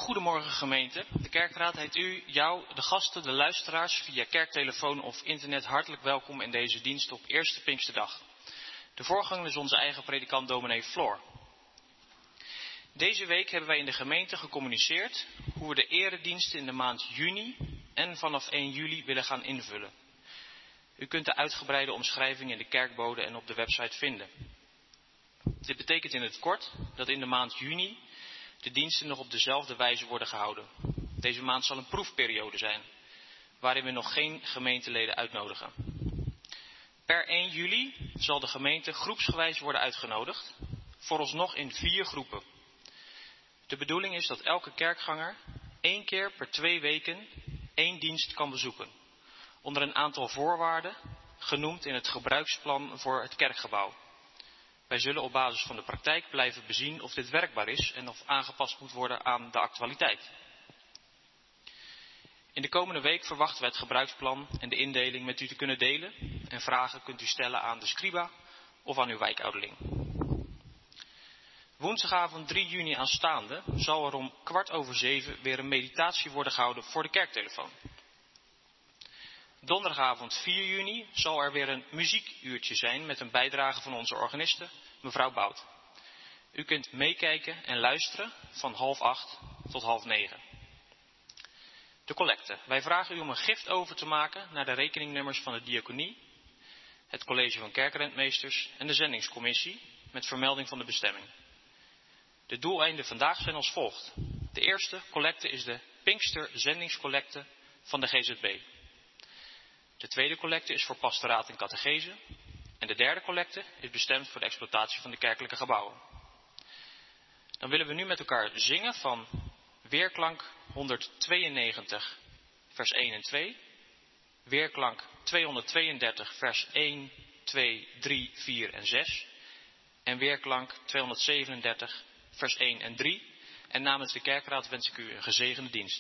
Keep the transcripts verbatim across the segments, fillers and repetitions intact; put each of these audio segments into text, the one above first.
Goedemorgen gemeente. De kerkraad heet u, jou, de gasten, de luisteraars via kerktelefoon of internet hartelijk welkom in deze dienst op eerste Pinksterdag. De voorganger is onze eigen predikant dominee Floor. Deze week hebben wij in de gemeente gecommuniceerd hoe we de erediensten in de maand juni en vanaf één juli willen gaan invullen. U kunt de uitgebreide omschrijving in de kerkbode en op de website vinden. Dit betekent in het kort dat in de maand juni de diensten nog op dezelfde wijze worden gehouden. Deze maand zal een proefperiode zijn, waarin we nog geen gemeenteleden uitnodigen. Per één juli zal de gemeente groepsgewijs worden uitgenodigd, vooralsnog in vier groepen. De bedoeling is dat elke kerkganger één keer per twee weken één dienst kan bezoeken, onder een aantal voorwaarden, genoemd in het gebruiksplan voor het kerkgebouw. Wij zullen op basis van de praktijk blijven bezien of dit werkbaar is en of aangepast moet worden aan de actualiteit. In de komende week verwachten we het gebruiksplan en de indeling met u te kunnen delen en vragen kunt u stellen aan de scriba of aan uw wijkouderling. Woensdagavond drie juni aanstaande zal er om kwart over zeven weer een meditatie worden gehouden voor de kerktelefoon. Donderdagavond vier juni zal er weer een muziekuurtje zijn met een bijdrage van onze organiste, mevrouw Bout. U kunt meekijken en luisteren van half acht tot half negen. De collecte. Wij vragen u om een gift over te maken naar de rekeningnummers van de diaconie, het college van kerkrentmeesters en de zendingscommissie met vermelding van de bestemming. De doeleinden vandaag zijn als volgt. De eerste collecte is de Pinkster zendingscollecte van de G Z B. De tweede collecte is voor pastoraat en catechese. En de derde collecte is bestemd voor de exploitatie van de kerkelijke gebouwen. Dan willen we nu met elkaar zingen van Weerklank honderdtweeënnegentig vers één en twee. Weerklank tweehonderdtweeëndertig vers één, twee, drie, vier en zes. En Weerklank tweehonderdzevenendertig vers één en drie. En namens de kerkraad wens ik u een gezegende dienst.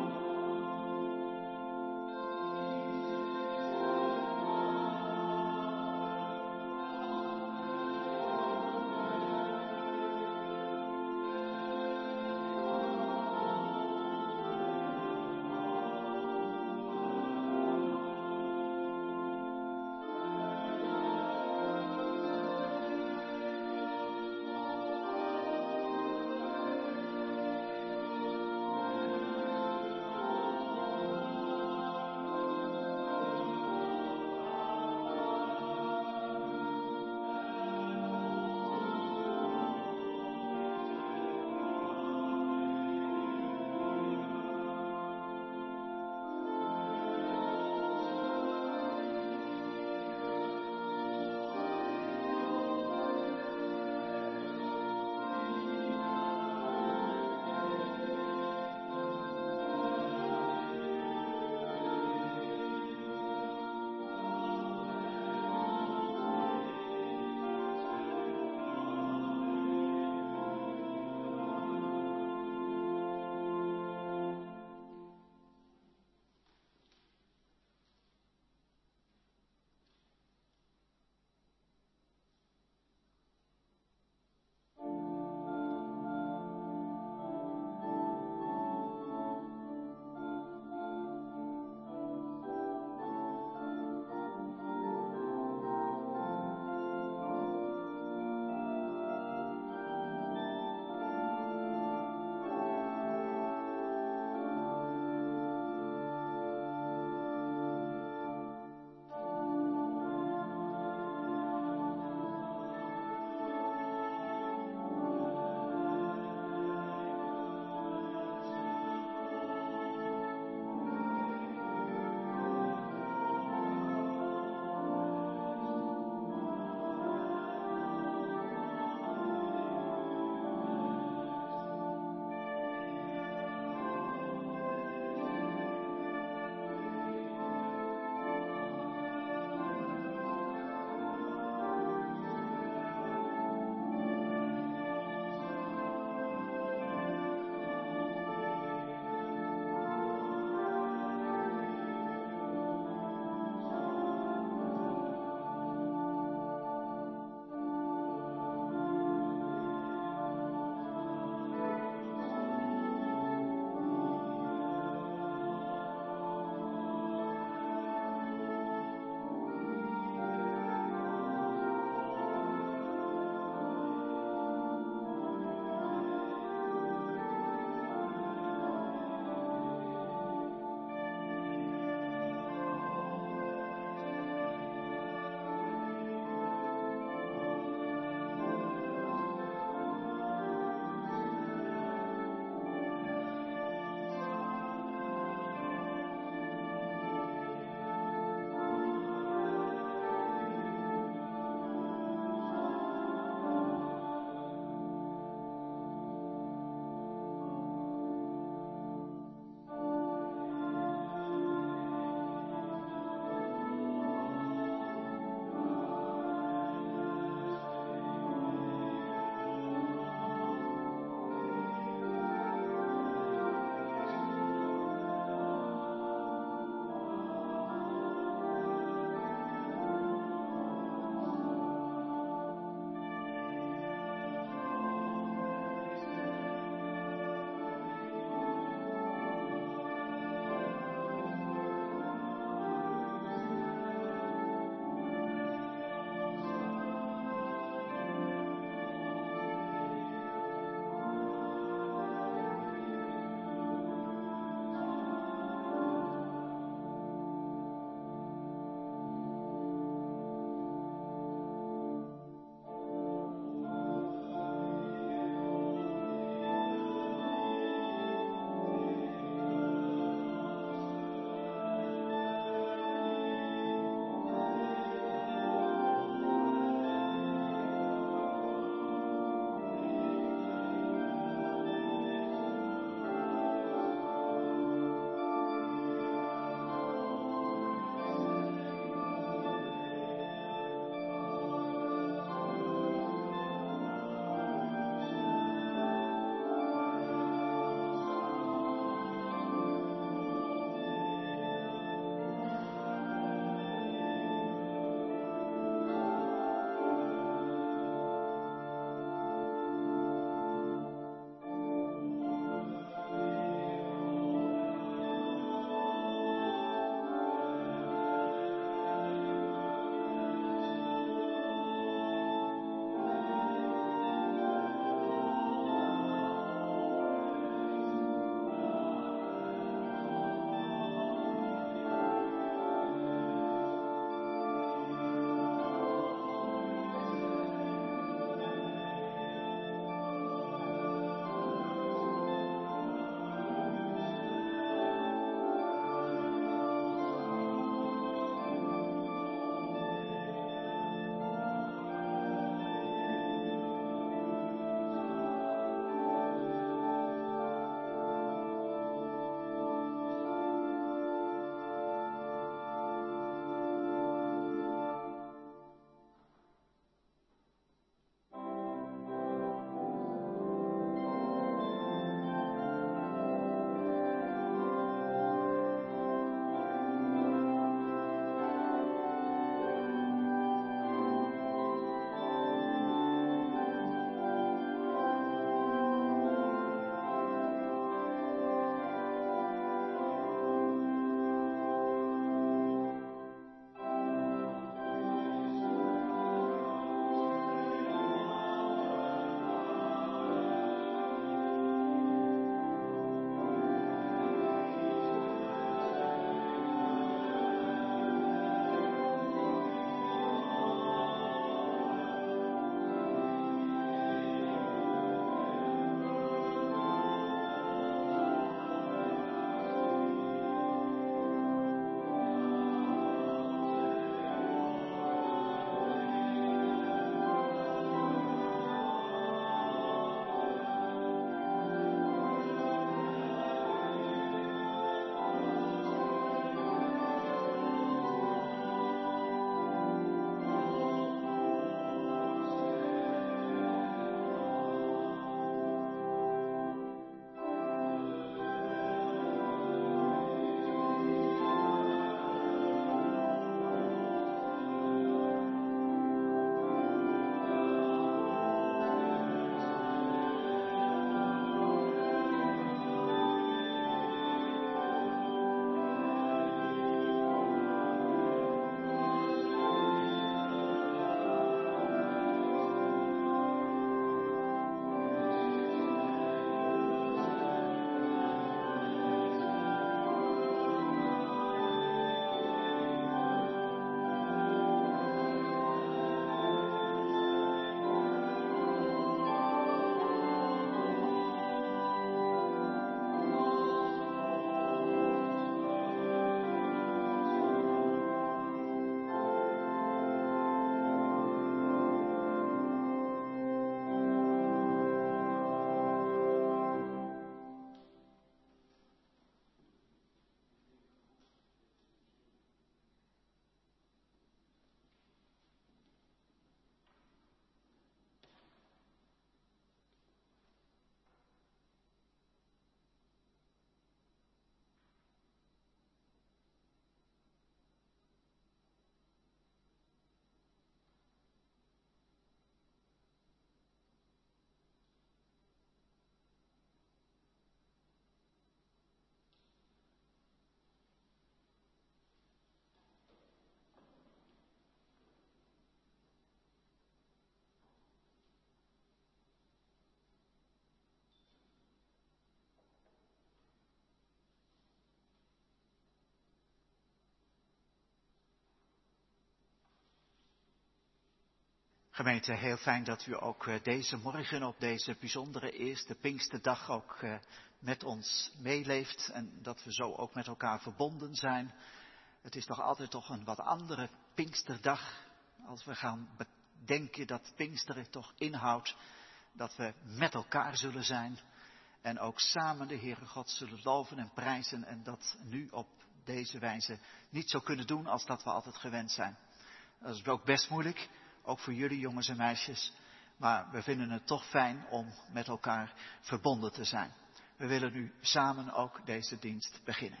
Gemeente, heel fijn dat u ook uh, deze morgen op deze bijzondere eerste Pinksterdag ook uh, met ons meeleeft. En dat we zo ook met elkaar verbonden zijn. Het is toch altijd toch een wat andere Pinksterdag. Als we gaan bedenken dat Pinksteren toch inhoudt dat we met elkaar zullen zijn. En ook samen de Heere God zullen loven en prijzen. En dat nu op deze wijze niet zo kunnen doen als dat we altijd gewend zijn. Dat is ook best moeilijk. Ook voor jullie jongens en meisjes. Maar we vinden het toch fijn om met elkaar verbonden te zijn. We willen nu samen ook deze dienst beginnen.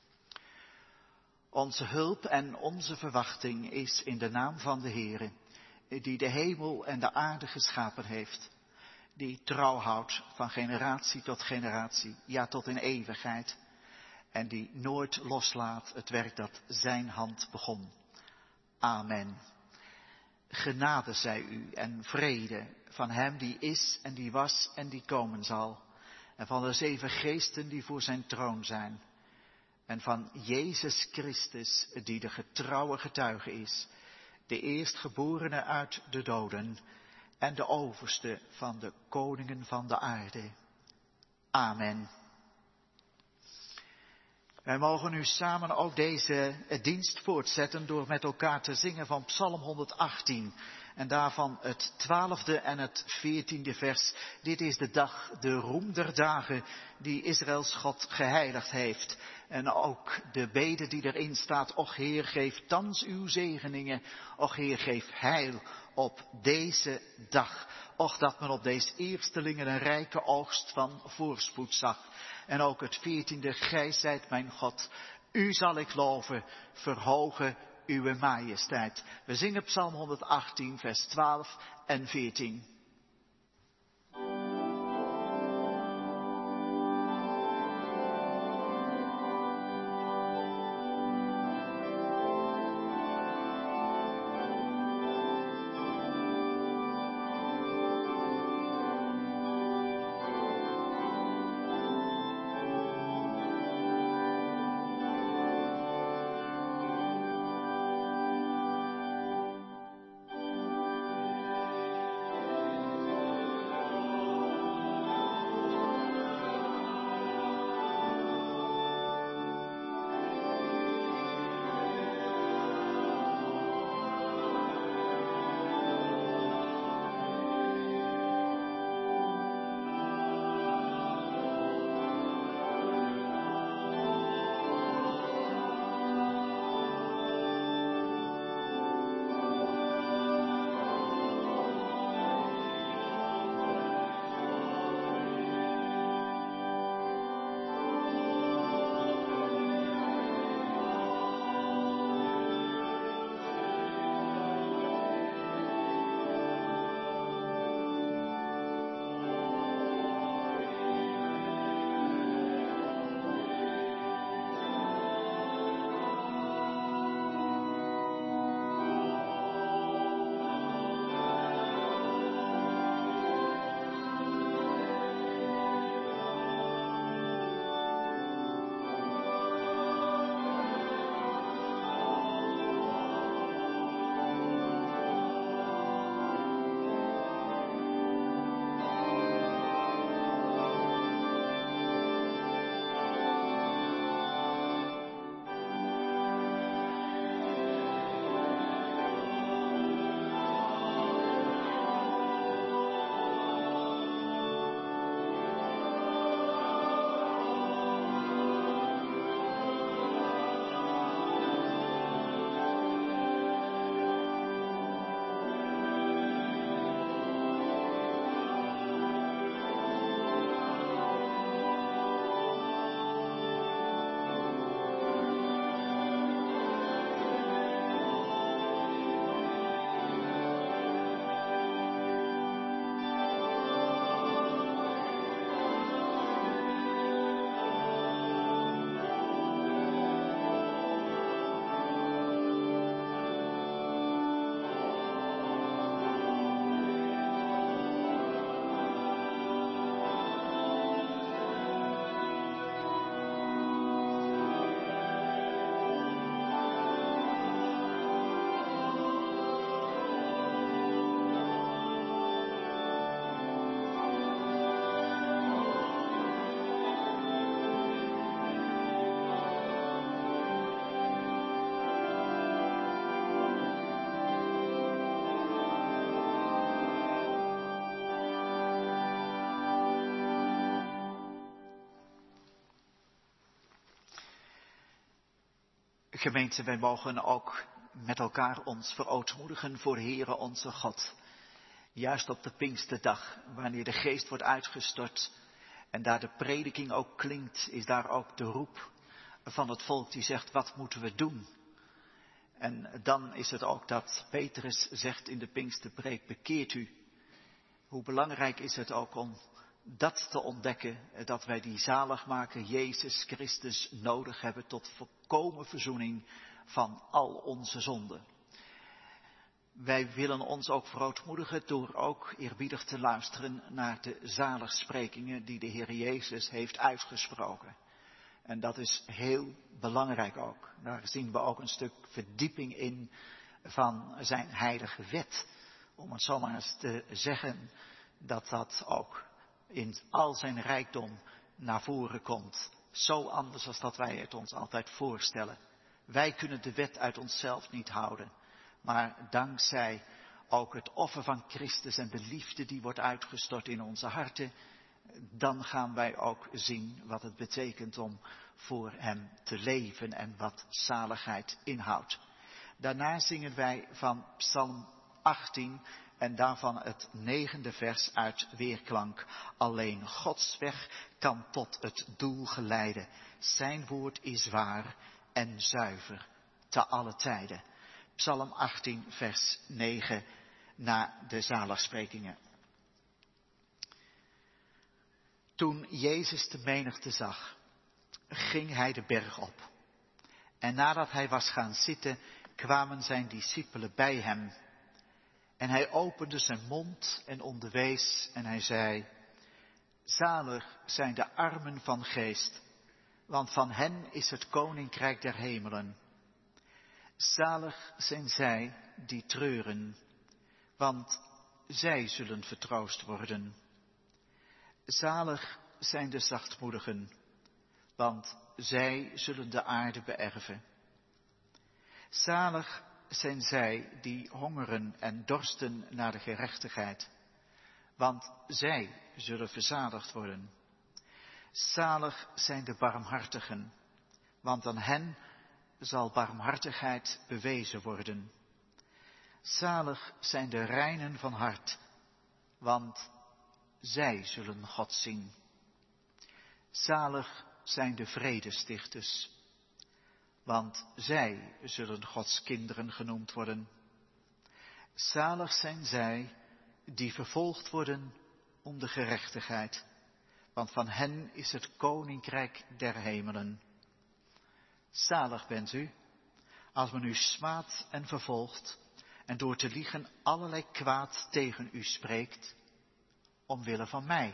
Onze hulp en onze verwachting is in de naam van de Heere, die de hemel en de aarde geschapen heeft. Die trouw houdt van generatie tot generatie, ja tot in eeuwigheid. En die nooit loslaat het werk dat zijn hand begon. Amen. Genade zij u en vrede van hem die is en die was en die komen zal. En van de zeven geesten die voor zijn troon zijn. En van Jezus Christus die de getrouwe getuige is. De eerstgeborene uit de doden. En de overste van de koningen van de aarde. Amen. Wij mogen nu samen ook deze dienst voortzetten door met elkaar te zingen van Psalm honderdachttien. En daarvan het twaalfde en het veertiende vers. Dit is de dag, de roem der dagen die Israëls God geheiligd heeft. En ook de bede die erin staat. Och Heer, geef thans uw zegeningen. Och Heer, geef heil op deze dag. Och dat men op deze eerstelingen een rijke oogst van voorspoed zag. En ook het veertiende, gij zijt mijn God. U zal ik loven, verhogen uw majesteit. We zingen Psalm honderdachttien, vers twaalf en veertien. Gemeente, wij mogen ook met elkaar ons verootmoedigen voor Heere onze God. Juist op de Pinksterdag, wanneer de geest wordt uitgestort en daar de prediking ook klinkt, is daar ook de roep van het volk die zegt, wat moeten we doen? En dan is het ook dat Petrus zegt in de Pinksterpreek, bekeert u. Hoe belangrijk is het ook om dat te ontdekken, dat wij die zaligmaker Jezus Christus nodig hebben tot volkomen verzoening van al onze zonden. Wij willen ons ook verootmoedigen door ook eerbiedig te luisteren naar de zaligsprekingen die de Heer Jezus heeft uitgesproken. En dat is heel belangrijk ook. Daar zien we ook een stuk verdieping in van zijn heilige wet. Om het zomaar eens te zeggen dat dat ook in al zijn rijkdom naar voren komt. Zo anders als dat wij het ons altijd voorstellen. Wij kunnen de wet uit onszelf niet houden. Maar dankzij ook het offer van Christus en de liefde die wordt uitgestort in onze harten, dan gaan wij ook zien wat het betekent om voor hem te leven en wat zaligheid inhoudt. Daarna zingen wij van Psalm achttien en daarvan het negende vers uit weerklank. Alleen Gods weg kan tot het doel geleiden. Zijn woord is waar en zuiver te alle tijden. Psalm achttien vers negen na de zaligsprekingen. Toen Jezus de menigte zag, ging hij de berg op. En nadat hij was gaan zitten, kwamen zijn discipelen bij hem. En hij opende zijn mond en onderwees en hij zei, zalig zijn de armen van geest, want van hen is het koninkrijk der hemelen. Zalig zijn zij die treuren, want zij zullen vertroost worden. Zalig zijn de zachtmoedigen, want zij zullen de aarde beërven. Zalig zijn zij die hongeren en dorsten naar de gerechtigheid, want zij zullen verzadigd worden. Zalig zijn de barmhartigen, want aan hen zal barmhartigheid bewezen worden. Zalig zijn de reinen van hart, want zij zullen God zien. Zalig zijn de vredestichters, want zij zullen Gods kinderen genoemd worden. Zalig zijn zij die vervolgd worden om de gerechtigheid, want van hen is het koninkrijk der hemelen. Zalig bent u, als men u smaadt en vervolgt en door te liegen allerlei kwaad tegen u spreekt, omwille van mij.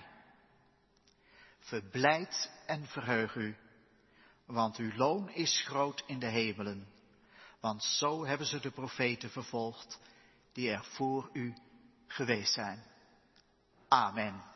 Verblijd en verheug u, want uw loon is groot in de hemelen, want zo hebben ze de profeten vervolgd die er voor u geweest zijn. Amen.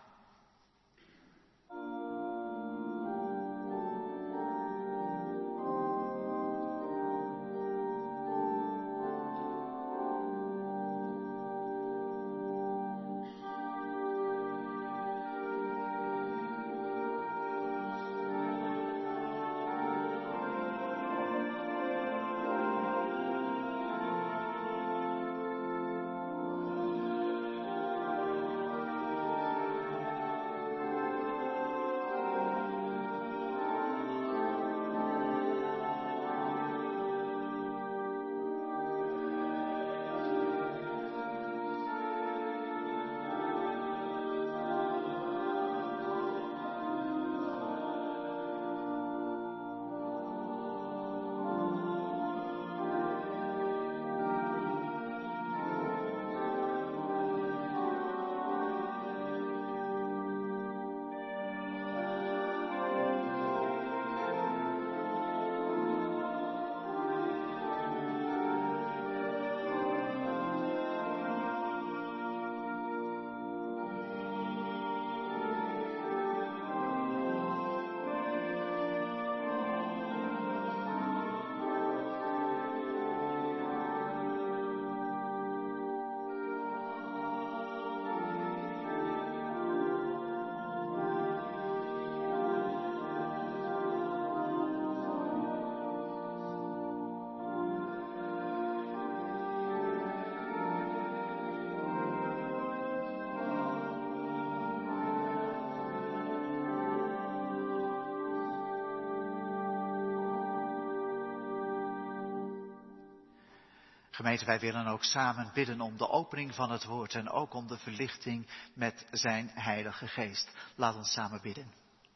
Gemeente, wij willen ook samen bidden om de opening van het woord en ook om de verlichting met zijn Heilige Geest. Laat ons samen bidden.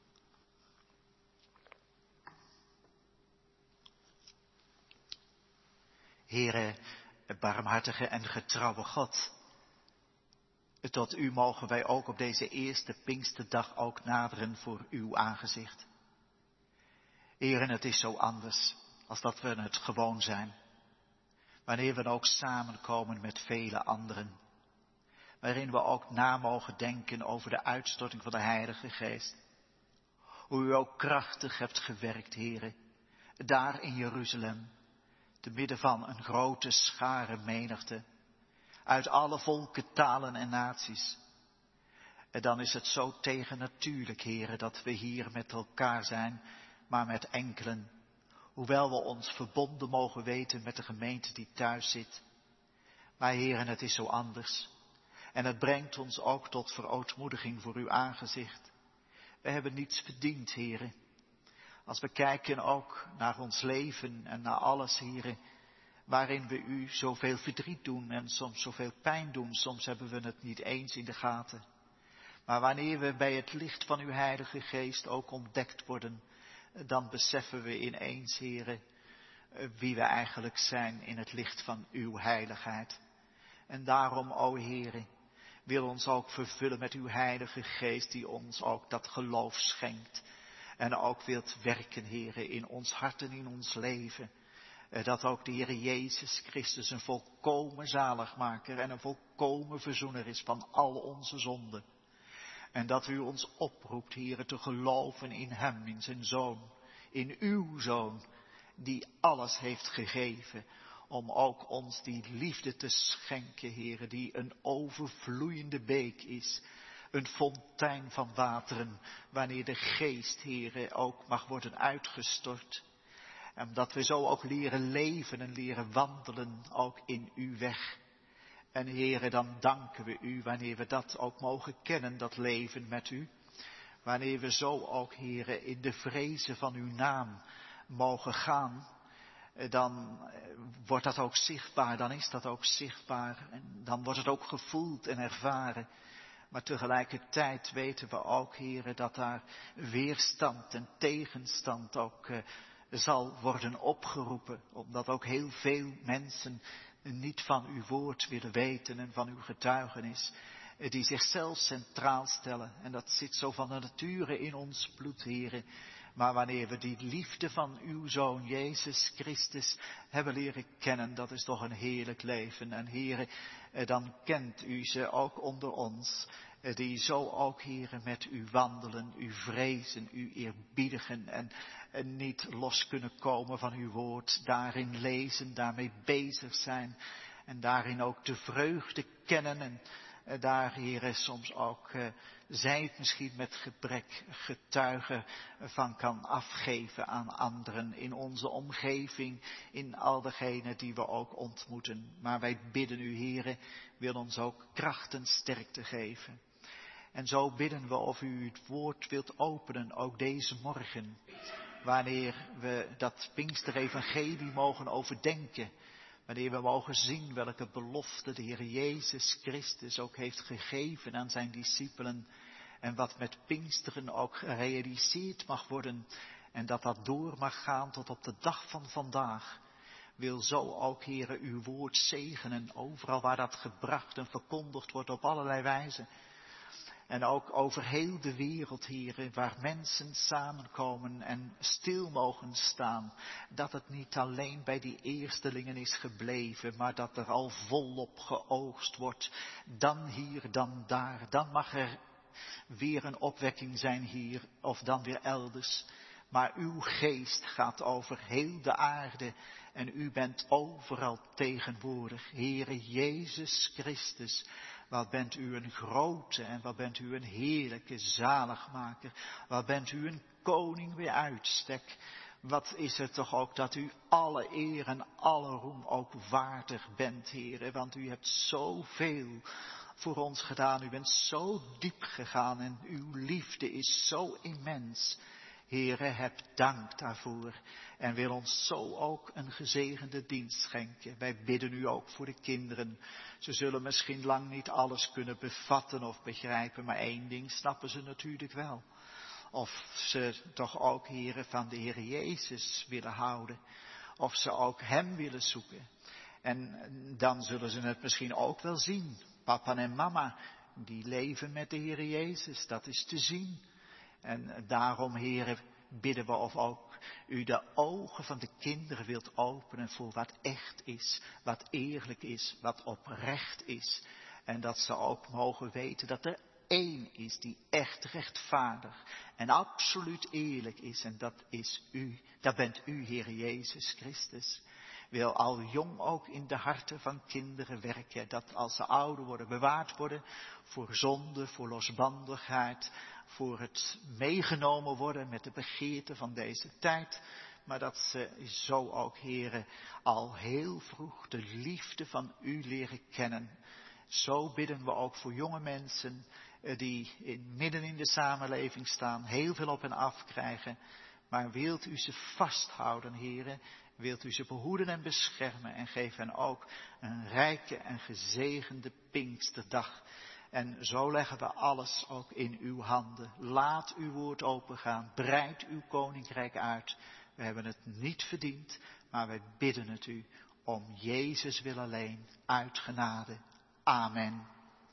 Heere, barmhartige en getrouwe God, tot u mogen wij ook op deze eerste Pinksterdag ook naderen voor uw aangezicht. Heere, het is zo anders als dat we het gewoon zijn. Wanneer we ook samenkomen met vele anderen. Waarin we ook na mogen denken over de uitstorting van de Heilige Geest. Hoe u ook krachtig hebt gewerkt, Heere, daar in Jeruzalem. Te midden van een grote schare menigte. Uit alle volken, talen en naties. En dan is het zo tegennatuurlijk, Heere, dat we hier met elkaar zijn, maar met enkelen. Hoewel we ons verbonden mogen weten met de gemeente die thuis zit. Maar Heere, het is zo anders. En het brengt ons ook tot verootmoediging voor uw aangezicht. We hebben niets verdiend, Heere. Als we kijken ook naar ons leven en naar alles, Heere, waarin we u zoveel verdriet doen en soms zoveel pijn doen. Soms hebben we het niet eens in de gaten. Maar wanneer we bij het licht van uw Heilige Geest ook ontdekt worden, dan beseffen we ineens, Heere, wie we eigenlijk zijn in het licht van uw heiligheid. En daarom, o Heere, wil ons ook vervullen met uw Heilige Geest, die ons ook dat geloof schenkt. En ook wilt werken, Heere, in ons hart en in ons leven. Dat ook de Heere Jezus Christus een volkomen zaligmaker en een volkomen verzoener is van al onze zonden. En dat u ons oproept, Heere, te geloven in hem, in zijn Zoon, in uw Zoon, die alles heeft gegeven, om ook ons die liefde te schenken, Heere, die een overvloeiende beek is, een fontein van wateren, wanneer de Geest, Heere, ook mag worden uitgestort. En dat we zo ook leren leven en leren wandelen, ook in uw weg. En Heere, dan danken we u wanneer we dat ook mogen kennen, dat leven met u. Wanneer we zo ook, Heere, in de vrezen van uw naam mogen gaan, dan wordt dat ook zichtbaar, dan is dat ook zichtbaar. En dan wordt het ook gevoeld en ervaren. Maar tegelijkertijd weten we ook, Heere, dat daar weerstand en tegenstand ook uh, zal worden opgeroepen. Omdat ook heel veel mensen niet van uw woord willen weten en van uw getuigenis. Die zichzelf centraal stellen. En dat zit zo van de nature in ons bloed, Heere. Maar wanneer we die liefde van uw Zoon, Jezus Christus, hebben leren kennen, dat is toch een heerlijk leven. En Heere, dan kent u ze ook onder ons, die zo ook, Heere, met u wandelen, u vrezen, u eerbiedigen en, en niet los kunnen komen van uw woord. Daarin lezen, daarmee bezig zijn en daarin ook de vreugde kennen en daar, Heere, soms ook uh, zij het misschien met gebrek getuigen van kan afgeven aan anderen in onze omgeving, in al degenen die we ook ontmoeten. Maar wij bidden u, Heere, wil ons ook kracht en sterkte geven. En zo bidden we of u het woord wilt openen, ook deze morgen, wanneer we dat Pinksterevangelie mogen overdenken. Wanneer we mogen zien welke belofte de Heer Jezus Christus ook heeft gegeven aan zijn discipelen. En wat met Pinksteren ook gerealiseerd mag worden. En dat dat door mag gaan tot op de dag van vandaag. Wil zo ook, Heere, uw woord zegenen. Overal waar dat gebracht en verkondigd wordt op allerlei wijzen. En ook over heel de wereld, Heere, waar mensen samenkomen en stil mogen staan. Dat het niet alleen bij die eerstelingen is gebleven, maar dat er al volop geoogst wordt. Dan hier, dan daar. Dan mag er weer een opwekking zijn hier, of dan weer elders. Maar uw geest gaat over heel de aarde en u bent overal tegenwoordig. Heere Jezus Christus. Wat bent u een grote en wat bent u een heerlijke zaligmaker. Wat bent u een koning bij uitstek. Wat is het toch ook dat u alle eer en alle roem ook waardig bent, Heere. Want u hebt zoveel voor ons gedaan. U bent zo diep gegaan en uw liefde is zo immens. Heere, heb dank daarvoor en wil ons zo ook een gezegende dienst schenken. Wij bidden u ook voor de kinderen. Ze zullen misschien lang niet alles kunnen bevatten of begrijpen, maar één ding snappen ze natuurlijk wel. Of ze toch ook, Heere, van de Heer Jezus willen houden. Of ze ook hem willen zoeken. En dan zullen ze het misschien ook wel zien. Papa en mama, die leven met de Heer Jezus, dat is te zien. En daarom, Heere, bidden we of ook u de ogen van de kinderen wilt openen voor wat echt is, wat eerlijk is, wat oprecht is. En dat ze ook mogen weten dat er één is die echt rechtvaardig en absoluut eerlijk is. En dat is u, dat bent u, Heere Jezus Christus. Wil al jong ook in de harten van kinderen werken, dat als ze ouder worden bewaard worden voor zonde, voor losbandigheid, voor het meegenomen worden met de begeerte van deze tijd. Maar dat ze zo ook, Heere, al heel vroeg de liefde van u leren kennen. Zo bidden we ook voor jonge mensen die in, midden in de samenleving staan, heel veel op hen afkrijgen. Maar wilt u ze vasthouden, Heere, wilt u ze behoeden en beschermen en geef hen ook een rijke en gezegende Pinksterdag. En zo leggen we alles ook in uw handen. Laat uw woord opengaan, breid uw koninkrijk uit. We hebben het niet verdiend, maar wij bidden het u om Jezus wil alleen, uit genade. Amen.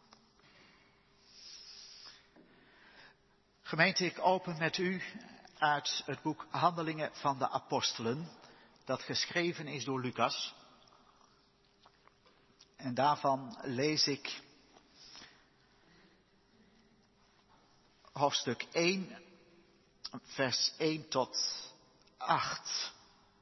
Gemeente, ik open met u uit het boek Handelingen van de Apostelen, dat geschreven is door Lucas. En daarvan lees ik hoofdstuk één, vers één tot acht.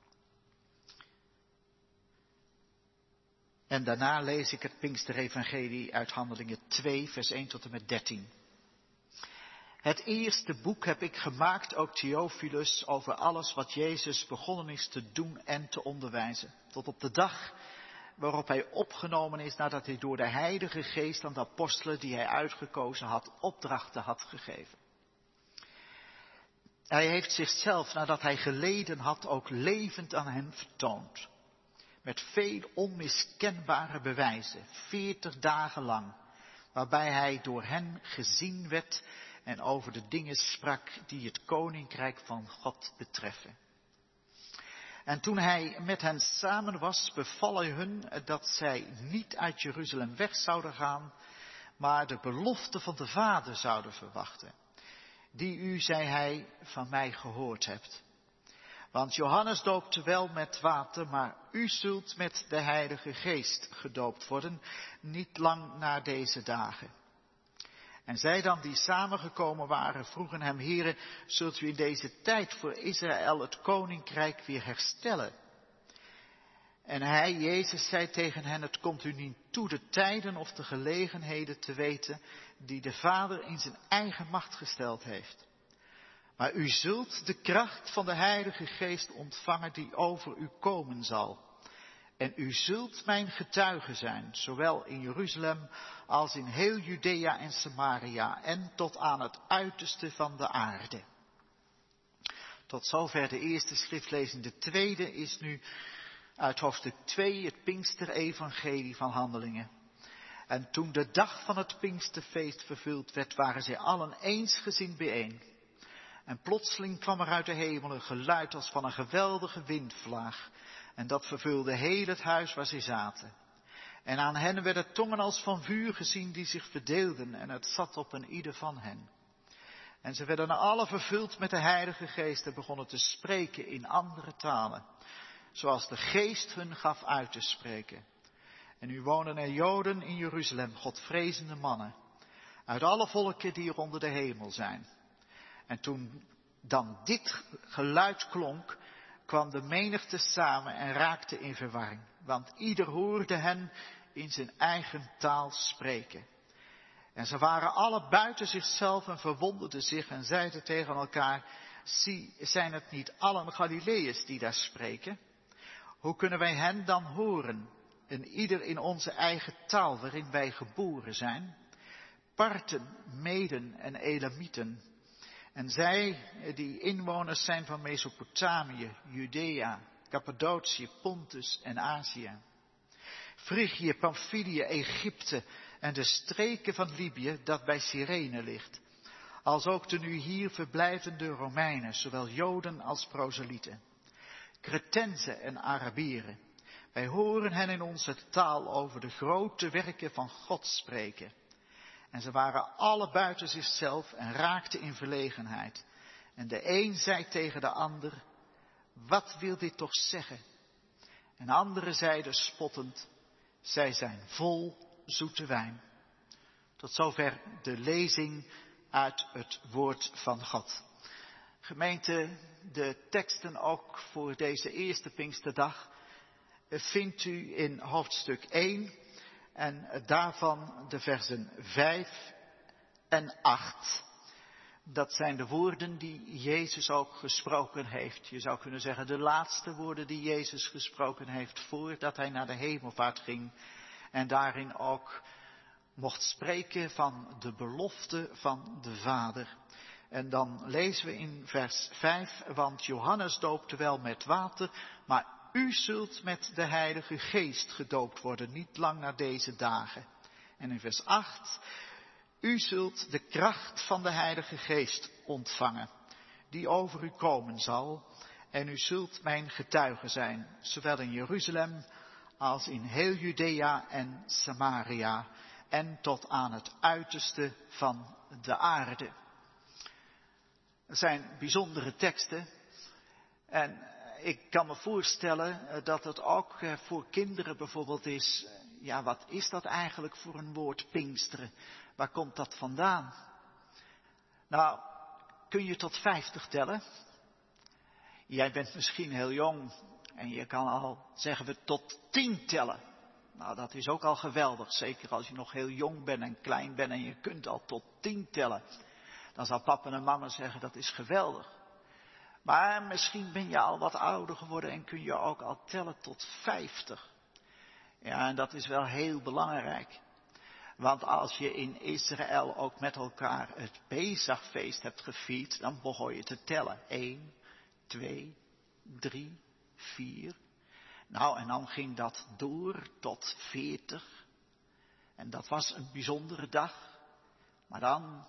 En daarna lees ik het Pinksterevangelie uit Handelingen twee, vers één tot en met dertien. Het eerste boek heb ik gemaakt, ook Theophilus, over alles wat Jezus begonnen is te doen en te onderwijzen. Tot op de dag waarop hij opgenomen is nadat hij door de Heilige Geest aan de apostelen die hij uitgekozen had, opdrachten had gegeven. Hij heeft zichzelf, nadat hij geleden had, ook levend aan hen vertoond. Met veel onmiskenbare bewijzen, veertig dagen lang, waarbij hij door hen gezien werd en over de dingen sprak die het koninkrijk van God betreffen. En toen hij met hen samen was, beval hij hun dat zij niet uit Jeruzalem weg zouden gaan, maar de belofte van de Vader zouden verwachten, die u, zei hij, van mij gehoord hebt. Want Johannes doopte wel met water, maar u zult met de Heilige Geest gedoopt worden, niet lang na deze dagen. En zij dan die samengekomen waren, vroegen hem, Heere, zult u in deze tijd voor Israël het koninkrijk weer herstellen? En hij, Jezus, zei tegen hen, het komt u niet toe de tijden of de gelegenheden te weten die de Vader in zijn eigen macht gesteld heeft. Maar u zult de kracht van de Heilige Geest ontvangen die over u komen zal. En u zult mijn getuige zijn, zowel in Jeruzalem als in heel Judea en Samaria en tot aan het uiterste van de aarde. Tot zover de eerste schriftlezing. De tweede is nu uit hoofdstuk twee, het Pinksterevangelie van Handelingen. En toen de dag van het Pinksterfeest vervuld werd, waren zij allen eensgezind bijeen. En plotseling kwam er uit de hemel een geluid als van een geweldige windvlaag. En dat vervulde heel het huis waar zij zaten. En aan hen werden tongen als van vuur gezien die zich verdeelden. En het zat op een ieder van hen. En ze werden alle vervuld met de Heilige Geest en begonnen te spreken in andere talen. Zoals de Geest hun gaf uit te spreken. En nu wonen er Joden in Jeruzalem, Godvrezende mannen. Uit alle volken die er onder de hemel zijn. En toen dan dit geluid klonk, kwam de menigte samen en raakte in verwarring. Want ieder hoorde hen in zijn eigen taal spreken. En ze waren alle buiten zichzelf en verwonderden zich en zeiden tegen elkaar, zie, zijn het niet allen Galileërs die daar spreken? Hoe kunnen wij hen dan horen, en ieder in onze eigen taal waarin wij geboren zijn? Parten, Meden en Elamieten En zij, die inwoners zijn van Mesopotamië, Judea, Cappadocië, Pontus en Azië. Frigië, Pamphylië, Egypte en de streken van Libië dat bij Cyrene ligt. Als ook de nu hier verblijvende Romeinen, zowel Joden als proselieten. Cretenzen en Arabieren. Wij horen hen in onze taal over de grote werken van God spreken. En ze waren alle buiten zichzelf en raakten in verlegenheid. En de een zei tegen de ander, wat wil dit toch zeggen? En anderen zeiden spottend, zij zijn vol zoete wijn. Tot zover de lezing uit het woord van God. Gemeente, de teksten ook voor deze eerste Pinksterdag vindt u in hoofdstuk één en daarvan de versen vijf en acht. Dat zijn de woorden die Jezus ook gesproken heeft. Je zou kunnen zeggen de laatste woorden die Jezus gesproken heeft voordat hij naar de hemelvaart ging. En daarin ook mocht spreken van de belofte van de Vader. En dan lezen we in vers vijf, want Johannes doopte wel met water, maar u zult met de Heilige Geest gedoopt worden, niet lang na deze dagen. En in vers acht, u zult de kracht van de Heilige Geest ontvangen, die over u komen zal. En u zult mijn getuige zijn, zowel in Jeruzalem als in heel Judea en Samaria en tot aan het uiterste van de aarde. Het zijn bijzondere teksten en ik kan me voorstellen dat het ook voor kinderen bijvoorbeeld is, ja, wat is dat eigenlijk voor een woord Pinksteren? Waar komt dat vandaan? Nou, kun je tot vijftig tellen? Jij bent misschien heel jong en je kan al, zeggen we, tot tien tellen. Nou, dat is ook al geweldig, zeker als je nog heel jong bent en klein bent en je kunt al tot tien tellen. Dan zal papa en mama zeggen, dat is geweldig. Maar misschien ben je al wat ouder geworden en kun je ook al tellen tot vijftig. Ja, en dat is wel heel belangrijk. Want als je in Israël ook met elkaar het Pesachfeest hebt gevierd, dan begon je te tellen. Eén, twee, drie, vier. Nou, en dan ging dat door tot veertig. En dat was een bijzondere dag. Maar dan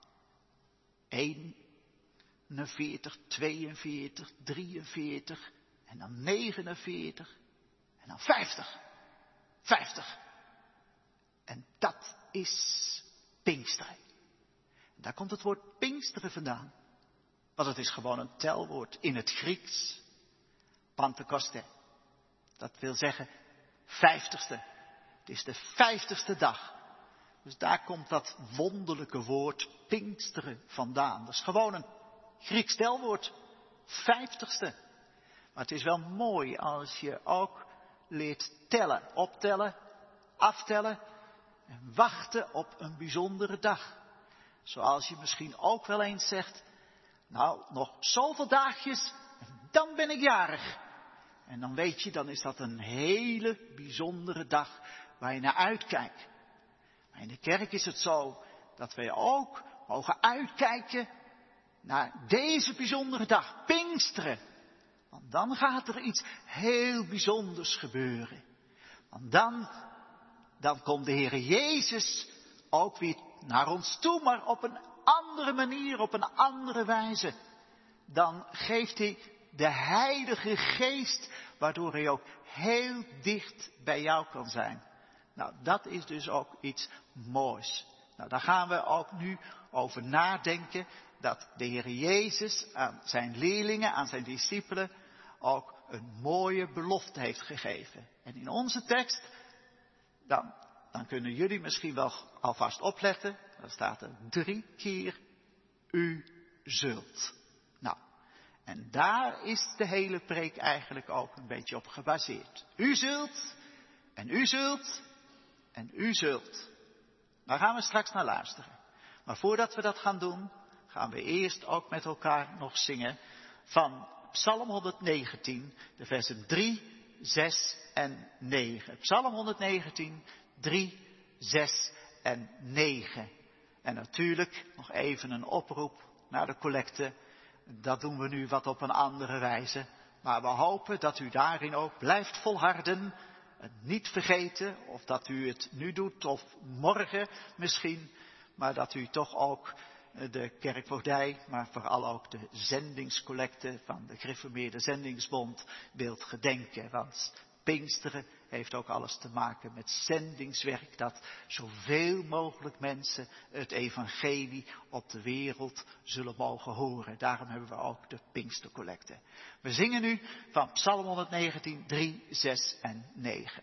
eenenveertig, tweeënveertig, drieënveertig en dan negenenveertig en dan vijftig. Vijftig. En dat is Pinksteren. Daar komt het woord Pinksteren vandaan. Want het is gewoon een telwoord in het Grieks. Pentekoste. Dat wil zeggen vijftigste. Het is de vijftigste dag. Dus daar komt dat wonderlijke woord Pinksteren vandaan. Dat is gewoon een Grieks telwoord. Vijftigste. Maar het is wel mooi als je ook leert tellen. Optellen, aftellen en wachten op een bijzondere dag. Zoals je misschien ook wel eens zegt, nou, nog zoveel dagjes en dan ben ik jarig. En dan weet je, dan is dat een hele bijzondere dag waar je naar uitkijkt. Maar in de kerk is het zo dat wij ook mogen uitkijken naar deze bijzondere dag, Pinksteren. Want dan gaat er iets heel bijzonders gebeuren. Want dan, dan komt de Heer Jezus ook weer naar ons toe, maar op een andere manier, op een andere wijze. Dan geeft hij de Heilige Geest, waardoor hij ook heel dicht bij jou kan zijn. Nou, dat is dus ook iets moois. Nou, daar gaan we ook nu over nadenken, dat de Heer Jezus aan zijn leerlingen, aan zijn discipelen, ook een mooie belofte heeft gegeven. En in onze tekst, dan, dan kunnen jullie misschien wel alvast opletten, dan staat er drie keer, u zult. Nou, en daar is de hele preek eigenlijk ook een beetje op gebaseerd. U zult, en u zult, en u zult. Daar gaan we straks naar luisteren. Maar voordat we dat gaan doen, gaan we eerst ook met elkaar nog zingen van Psalm honderdnegentien, de versen drie, zes en negen. Psalm honderdnegentien, drie, zes en negen. En natuurlijk nog even een oproep naar de collecte. Dat doen we nu wat op een andere wijze. Maar we hopen dat u daarin ook blijft volharden. Het niet vergeten, of dat u het nu doet of morgen misschien. Maar dat u toch ook de kerkvoogdij, maar vooral ook de zendingscollecte van de Gereformeerde Zendingsbond wilt gedenken. Want Pinksteren heeft ook alles te maken met zendingswerk, dat zoveel mogelijk mensen het evangelie op de wereld zullen mogen horen. Daarom hebben we ook de Pinkstercollecte. We zingen nu van Psalm honderdnegentien, drie, zes en negen.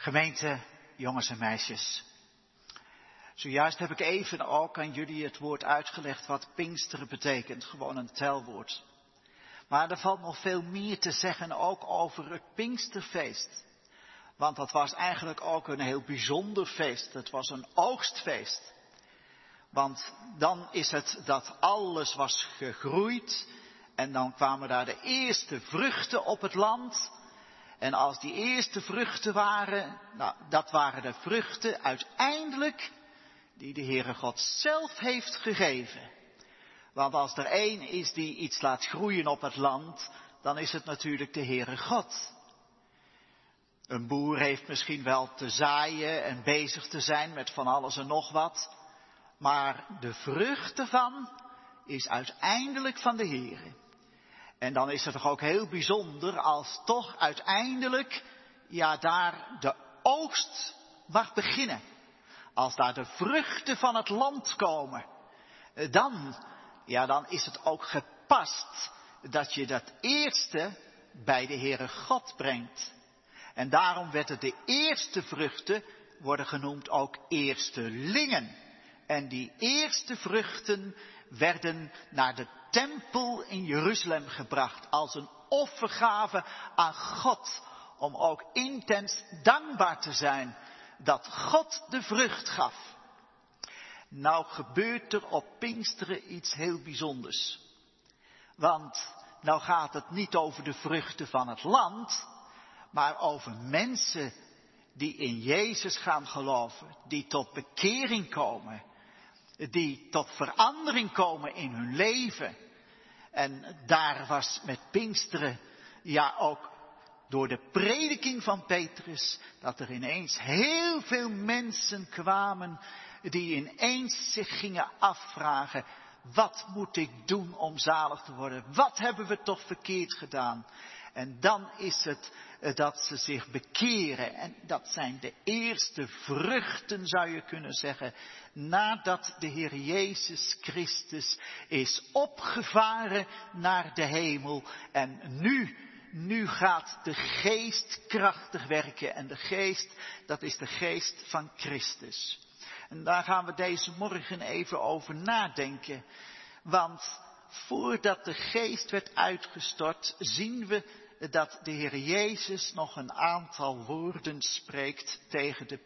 Gemeente, jongens en meisjes. Zojuist heb ik even ook aan jullie het woord uitgelegd wat Pinksteren betekent. Gewoon een telwoord. Maar er valt nog veel meer te zeggen ook over het Pinksterfeest. Want dat was eigenlijk ook een heel bijzonder feest. Het was een oogstfeest. Want dan is het dat alles was gegroeid. En dan kwamen daar de eerste vruchten op het land. En als die eerste vruchten waren, nou, dat waren de vruchten uiteindelijk die de Heere God zelf heeft gegeven. Want als er één is die iets laat groeien op het land, dan is het natuurlijk de Heere God. Een boer heeft misschien wel te zaaien en bezig te zijn met van alles en nog wat. Maar de vrucht ervan is uiteindelijk van de Heere. En dan is het toch ook heel bijzonder als toch uiteindelijk, ja, daar de oogst mag beginnen. Als daar de vruchten van het land komen, dan, ja, dan is het ook gepast dat je dat eerste bij de Heere God brengt. En daarom werden de eerste vruchten, worden genoemd ook eerstelingen. En die eerste vruchten werden naar de tempel in Jeruzalem gebracht als een offergave aan God. Om ook intens dankbaar te zijn dat God de vrucht gaf. Nou gebeurt er op Pinksteren iets heel bijzonders. Want nou gaat het niet over de vruchten van het land, maar over mensen die in Jezus gaan geloven, die tot bekering komen, die tot verandering komen in hun leven. En daar was met Pinksteren, ja ook door de prediking van Petrus, dat er ineens heel veel mensen kwamen die ineens zich gingen afvragen, wat moet ik doen om zalig te worden? Wat hebben we toch verkeerd gedaan? En dan is het dat ze zich bekeren. En dat zijn de eerste vruchten, zou je kunnen zeggen, nadat de Heer Jezus Christus is opgevaren naar de hemel. En nu, nu gaat de geest krachtig werken. En de geest, dat is de geest van Christus. En daar gaan we deze morgen even over nadenken. Want voordat de geest werd uitgestort, zien we dat de Heer Jezus nog een aantal woorden spreekt tegen de,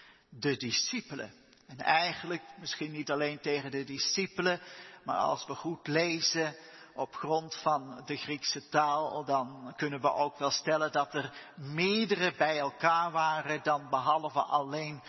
de discipelen. En eigenlijk misschien niet alleen tegen de discipelen, maar als we goed lezen op grond van de Griekse taal, dan kunnen we ook wel stellen dat er meerdere bij elkaar waren dan behalve alleen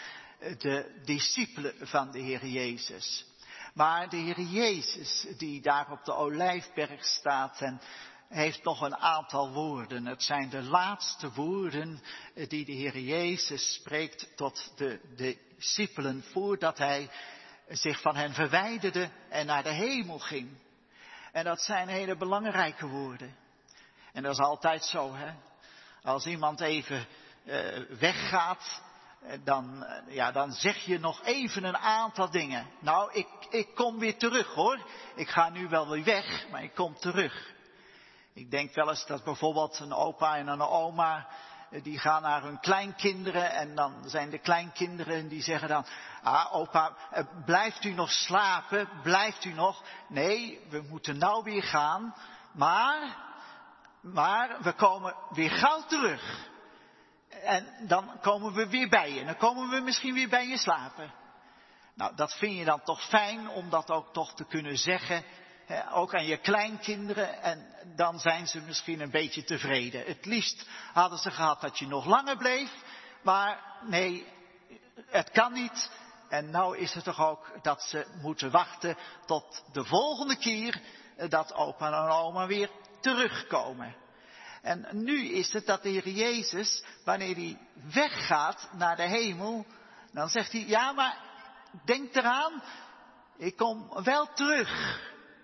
de discipelen van de Heer Jezus. Maar de Heer Jezus die daar op de Olijfberg staat en heeft nog een aantal woorden. Het zijn de laatste woorden die de Heer Jezus spreekt tot de, de discipelen voordat hij zich van hen verwijderde en naar de hemel ging. En dat zijn hele belangrijke woorden. En dat is altijd zo, hè. Als iemand even uh, weggaat, dan, ja, dan zeg je nog even een aantal dingen. Nou, ik, ik kom weer terug hoor. Ik ga nu wel weer weg, maar ik kom terug. Ik denk wel eens dat bijvoorbeeld een opa en een oma, die gaan naar hun kleinkinderen en dan zijn de kleinkinderen die zeggen dan, ah opa, blijft u nog slapen, blijft u nog? Nee, we moeten nou weer gaan, maar, maar we komen weer gauw terug. En dan komen we weer bij je, dan komen we misschien weer bij je slapen. Nou, dat vind je dan toch fijn om dat ook toch te kunnen zeggen. Ook aan je kleinkinderen en dan zijn ze misschien een beetje tevreden. Het liefst hadden ze gehad dat je nog langer bleef, maar nee, het kan niet. En nou is het toch ook dat ze moeten wachten tot de volgende keer dat opa en oma weer terugkomen. En nu is het dat de Heer Jezus, wanneer hij weggaat naar de hemel, dan zegt hij, ja maar denk eraan, ik kom wel terug.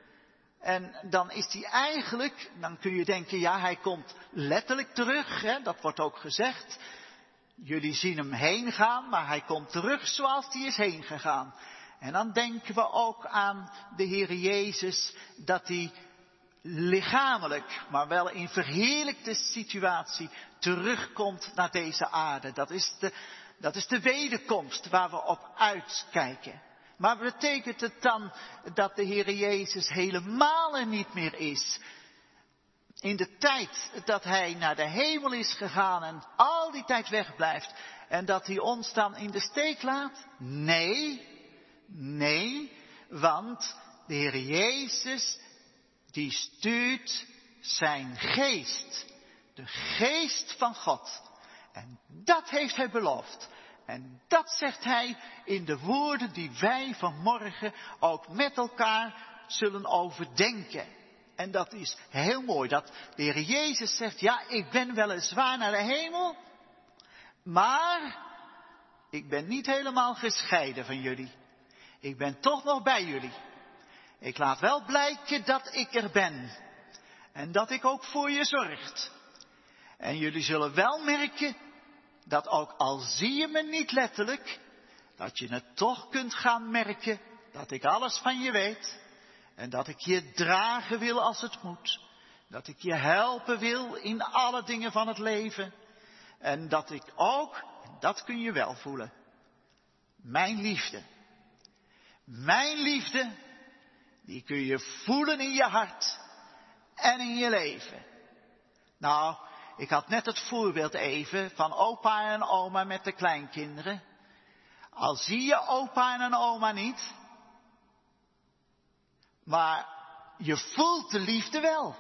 En dan is hij eigenlijk, dan kun je denken, ja hij komt letterlijk terug, hè, dat wordt ook gezegd. Jullie zien hem heen gaan, maar hij komt terug zoals hij is heen gegaan. En dan denken we ook aan de Heer Jezus, dat hij lichamelijk, maar wel in verheerlijkte situatie terugkomt naar deze aarde. Dat is de, dat is de wederkomst waar we op uitkijken. Maar betekent het dan dat de Heere Jezus helemaal er niet meer is? In de tijd dat hij naar de hemel is gegaan en al die tijd wegblijft en dat hij ons dan in de steek laat? Nee, nee, want de Heere Jezus die stuurt zijn geest, de geest van God. En dat heeft hij beloofd. En dat zegt hij in de woorden die wij vanmorgen ook met elkaar zullen overdenken. En dat is heel mooi, dat de Heer Jezus zegt, ja, ik ben weliswaar naar de hemel, maar ik ben niet helemaal gescheiden van jullie. Ik ben toch nog bij jullie. Ik laat wel blijken dat ik er ben. En dat ik ook voor je zorg. En jullie zullen wel merken dat ook al zie je me niet letterlijk, dat je het toch kunt gaan merken dat ik alles van je weet. En dat ik je dragen wil als het moet. Dat ik je helpen wil in alle dingen van het leven. En dat ik ook, dat kun je wel voelen, mijn liefde. Mijn liefde, die kun je voelen in je hart en in je leven. Nou, ik had net het voorbeeld even van opa en oma met de kleinkinderen. Al zie je opa en oma niet, maar je voelt de liefde wel.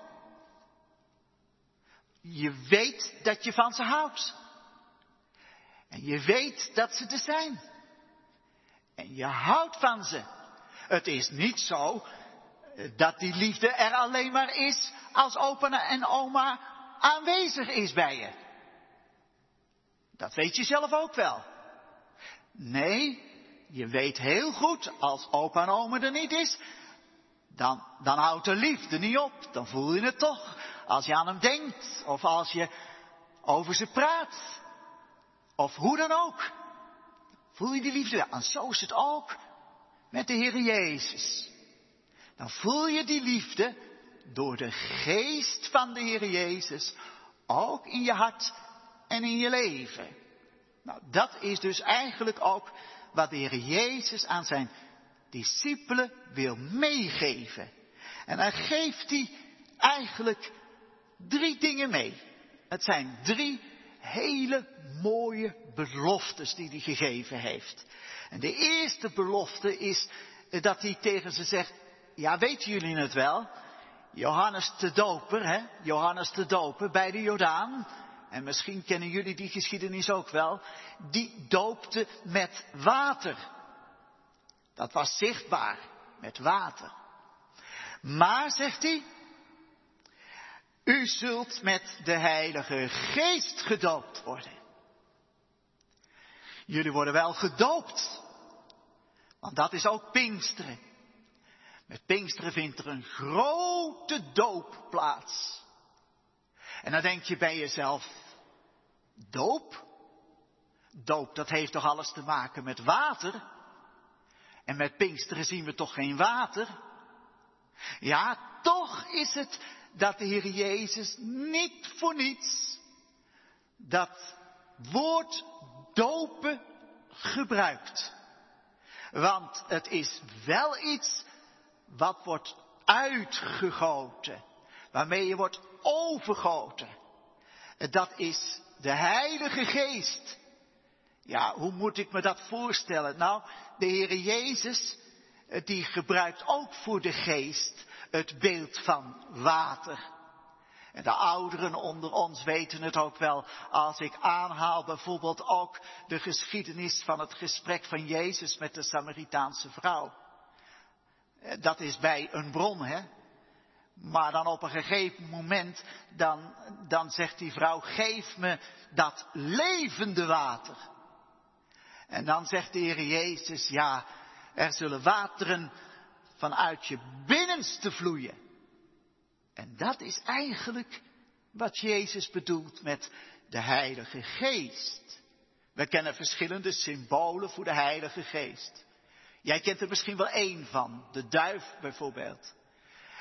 Je weet dat je van ze houdt. En je weet dat ze er zijn. En je houdt van ze. Het is niet zo dat die liefde er alleen maar is als opa en oma aanwezig is bij je. Dat weet je zelf ook wel. Nee, je weet heel goed, als opa en oma er niet is, dan, dan houdt de liefde niet op. Dan voel je het toch. Als je aan hem denkt, of als je over ze praat, of hoe dan ook. Voel je die liefde wel. En zo is het ook met de Heer Jezus. Dan voel je die liefde door de geest van de Heer Jezus ook in je hart en in je leven. Nou, dat is dus eigenlijk ook wat de Heer Jezus aan zijn discipelen wil meegeven. En dan geeft hij eigenlijk drie dingen mee. Het zijn drie hele mooie beloftes die hij gegeven heeft. En de eerste belofte is dat hij tegen ze zegt, ja, weten jullie het wel? Johannes de Doper, hè? Johannes de Doper bij de Jordaan. En misschien kennen jullie die geschiedenis ook wel. Die doopte met water. Dat was zichtbaar, met water. Maar, zegt hij, u zult met de Heilige Geest gedoopt worden. Jullie worden wel gedoopt. Want dat is ook Pinksteren. Met Pinksteren vindt er een grote doop plaats. En dan denk je bij jezelf, doop? Doop, dat heeft toch alles te maken met water? En met Pinksteren zien we toch geen water? Ja, toch is het dat de Heer Jezus niet voor niets dat woord dopen gebruikt. Want het is wel iets wat wordt uitgegoten, waarmee je wordt overgoten. Dat is de Heilige Geest. Ja, hoe moet ik me dat voorstellen? Nou, de Heere Jezus, die gebruikt ook voor de geest het beeld van water. En de ouderen onder ons weten het ook wel, als ik aanhaal bijvoorbeeld ook de geschiedenis van het gesprek van Jezus met de Samaritaanse vrouw. Dat is bij een bron, hè. Maar dan op een gegeven moment, dan, dan zegt die vrouw, geef me dat levende water. En dan zegt de Heer Jezus, ja, er zullen wateren vanuit je binnenste vloeien. En dat is eigenlijk wat Jezus bedoelt met de Heilige Geest. We kennen verschillende symbolen voor de Heilige Geest. Jij kent er misschien wel één van, de duif bijvoorbeeld.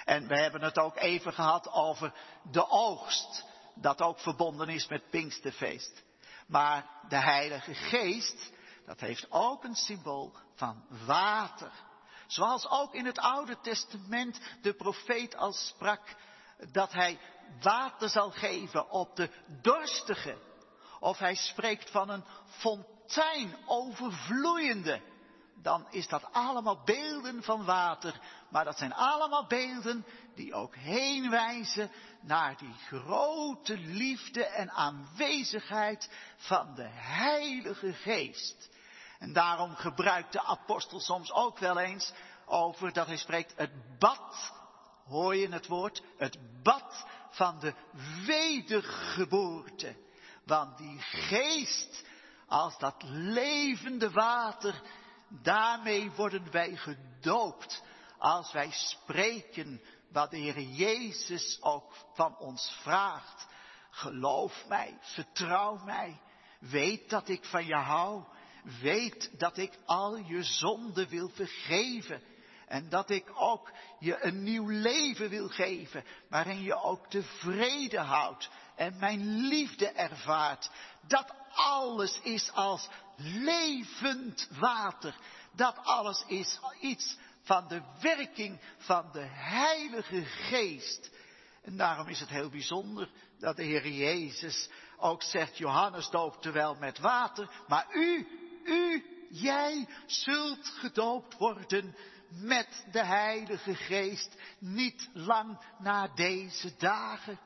En we hebben het ook even gehad over de oogst, dat ook verbonden is met Pinksterfeest. Maar de Heilige Geest, dat heeft ook een symbool van water. Zoals ook in het Oude Testament de profeet al sprak dat hij water zal geven op de dorstige. Of hij spreekt van een fontein overvloeiende. Dan is dat allemaal beelden van water. Maar dat zijn allemaal beelden die ook heen wijzen naar die grote liefde en aanwezigheid van de Heilige Geest. En daarom gebruikt de apostel soms ook wel eens over dat hij spreekt het bad. Hoor je het woord? Het bad van de wedergeboorte. Want die geest, als dat levende water, daarmee worden wij gedoopt. Als wij spreken wat de Heer Jezus ook van ons vraagt. Geloof mij, vertrouw mij, weet dat ik van je hou. Weet dat ik al je zonden wil vergeven. En dat ik ook je een nieuw leven wil geven. Waarin je ook de vrede houdt. En mijn liefde ervaart. Dat alles is als levend water. Dat alles is iets van de werking van de Heilige Geest. En daarom is het heel bijzonder dat de Heer Jezus ook zegt, Johannes doopte wel met water, maar u, u, jij zult gedoopt worden met de Heilige Geest, niet lang na deze dagen.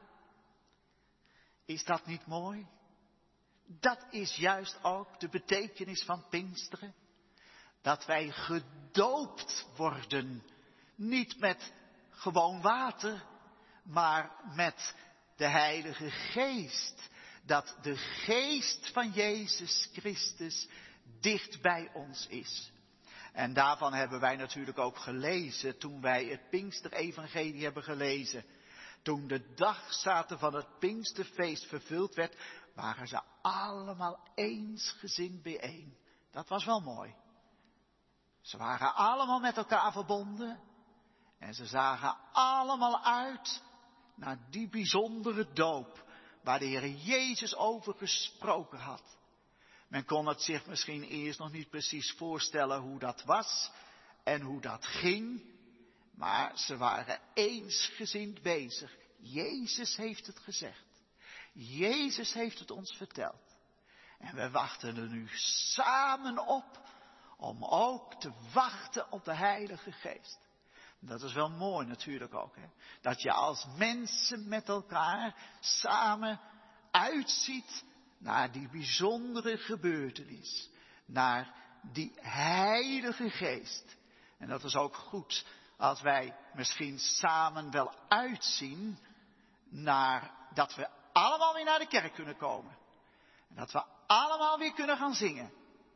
Is dat niet mooi? Dat is juist ook de betekenis van Pinksteren. Dat wij gedoopt worden, niet met gewoon water, maar met de Heilige Geest. Dat de Geest van Jezus Christus dicht bij ons is. En daarvan hebben wij natuurlijk ook gelezen toen wij het Pinksterevangelie hebben gelezen. Toen de dagzaten van het Pinksterfeest vervuld werd, waren ze allemaal eensgezind bijeen. Dat was wel mooi. Ze waren allemaal met elkaar verbonden. En ze zagen allemaal uit naar die bijzondere doop waar de Heer Jezus over gesproken had. Men kon het zich misschien eerst nog niet precies voorstellen hoe dat was en hoe dat ging. Maar ze waren eensgezind bezig. Jezus heeft het gezegd. Jezus heeft het ons verteld. En we wachten er nu samen op om ook te wachten op de Heilige Geest. Dat is wel mooi natuurlijk ook. Hè? Dat je als mensen met elkaar samen uitziet naar die bijzondere gebeurtenis. Naar die Heilige Geest. En dat is ook goed als wij misschien samen wel uitzien naar dat we allemaal weer naar de kerk kunnen komen. En dat we allemaal weer kunnen gaan zingen.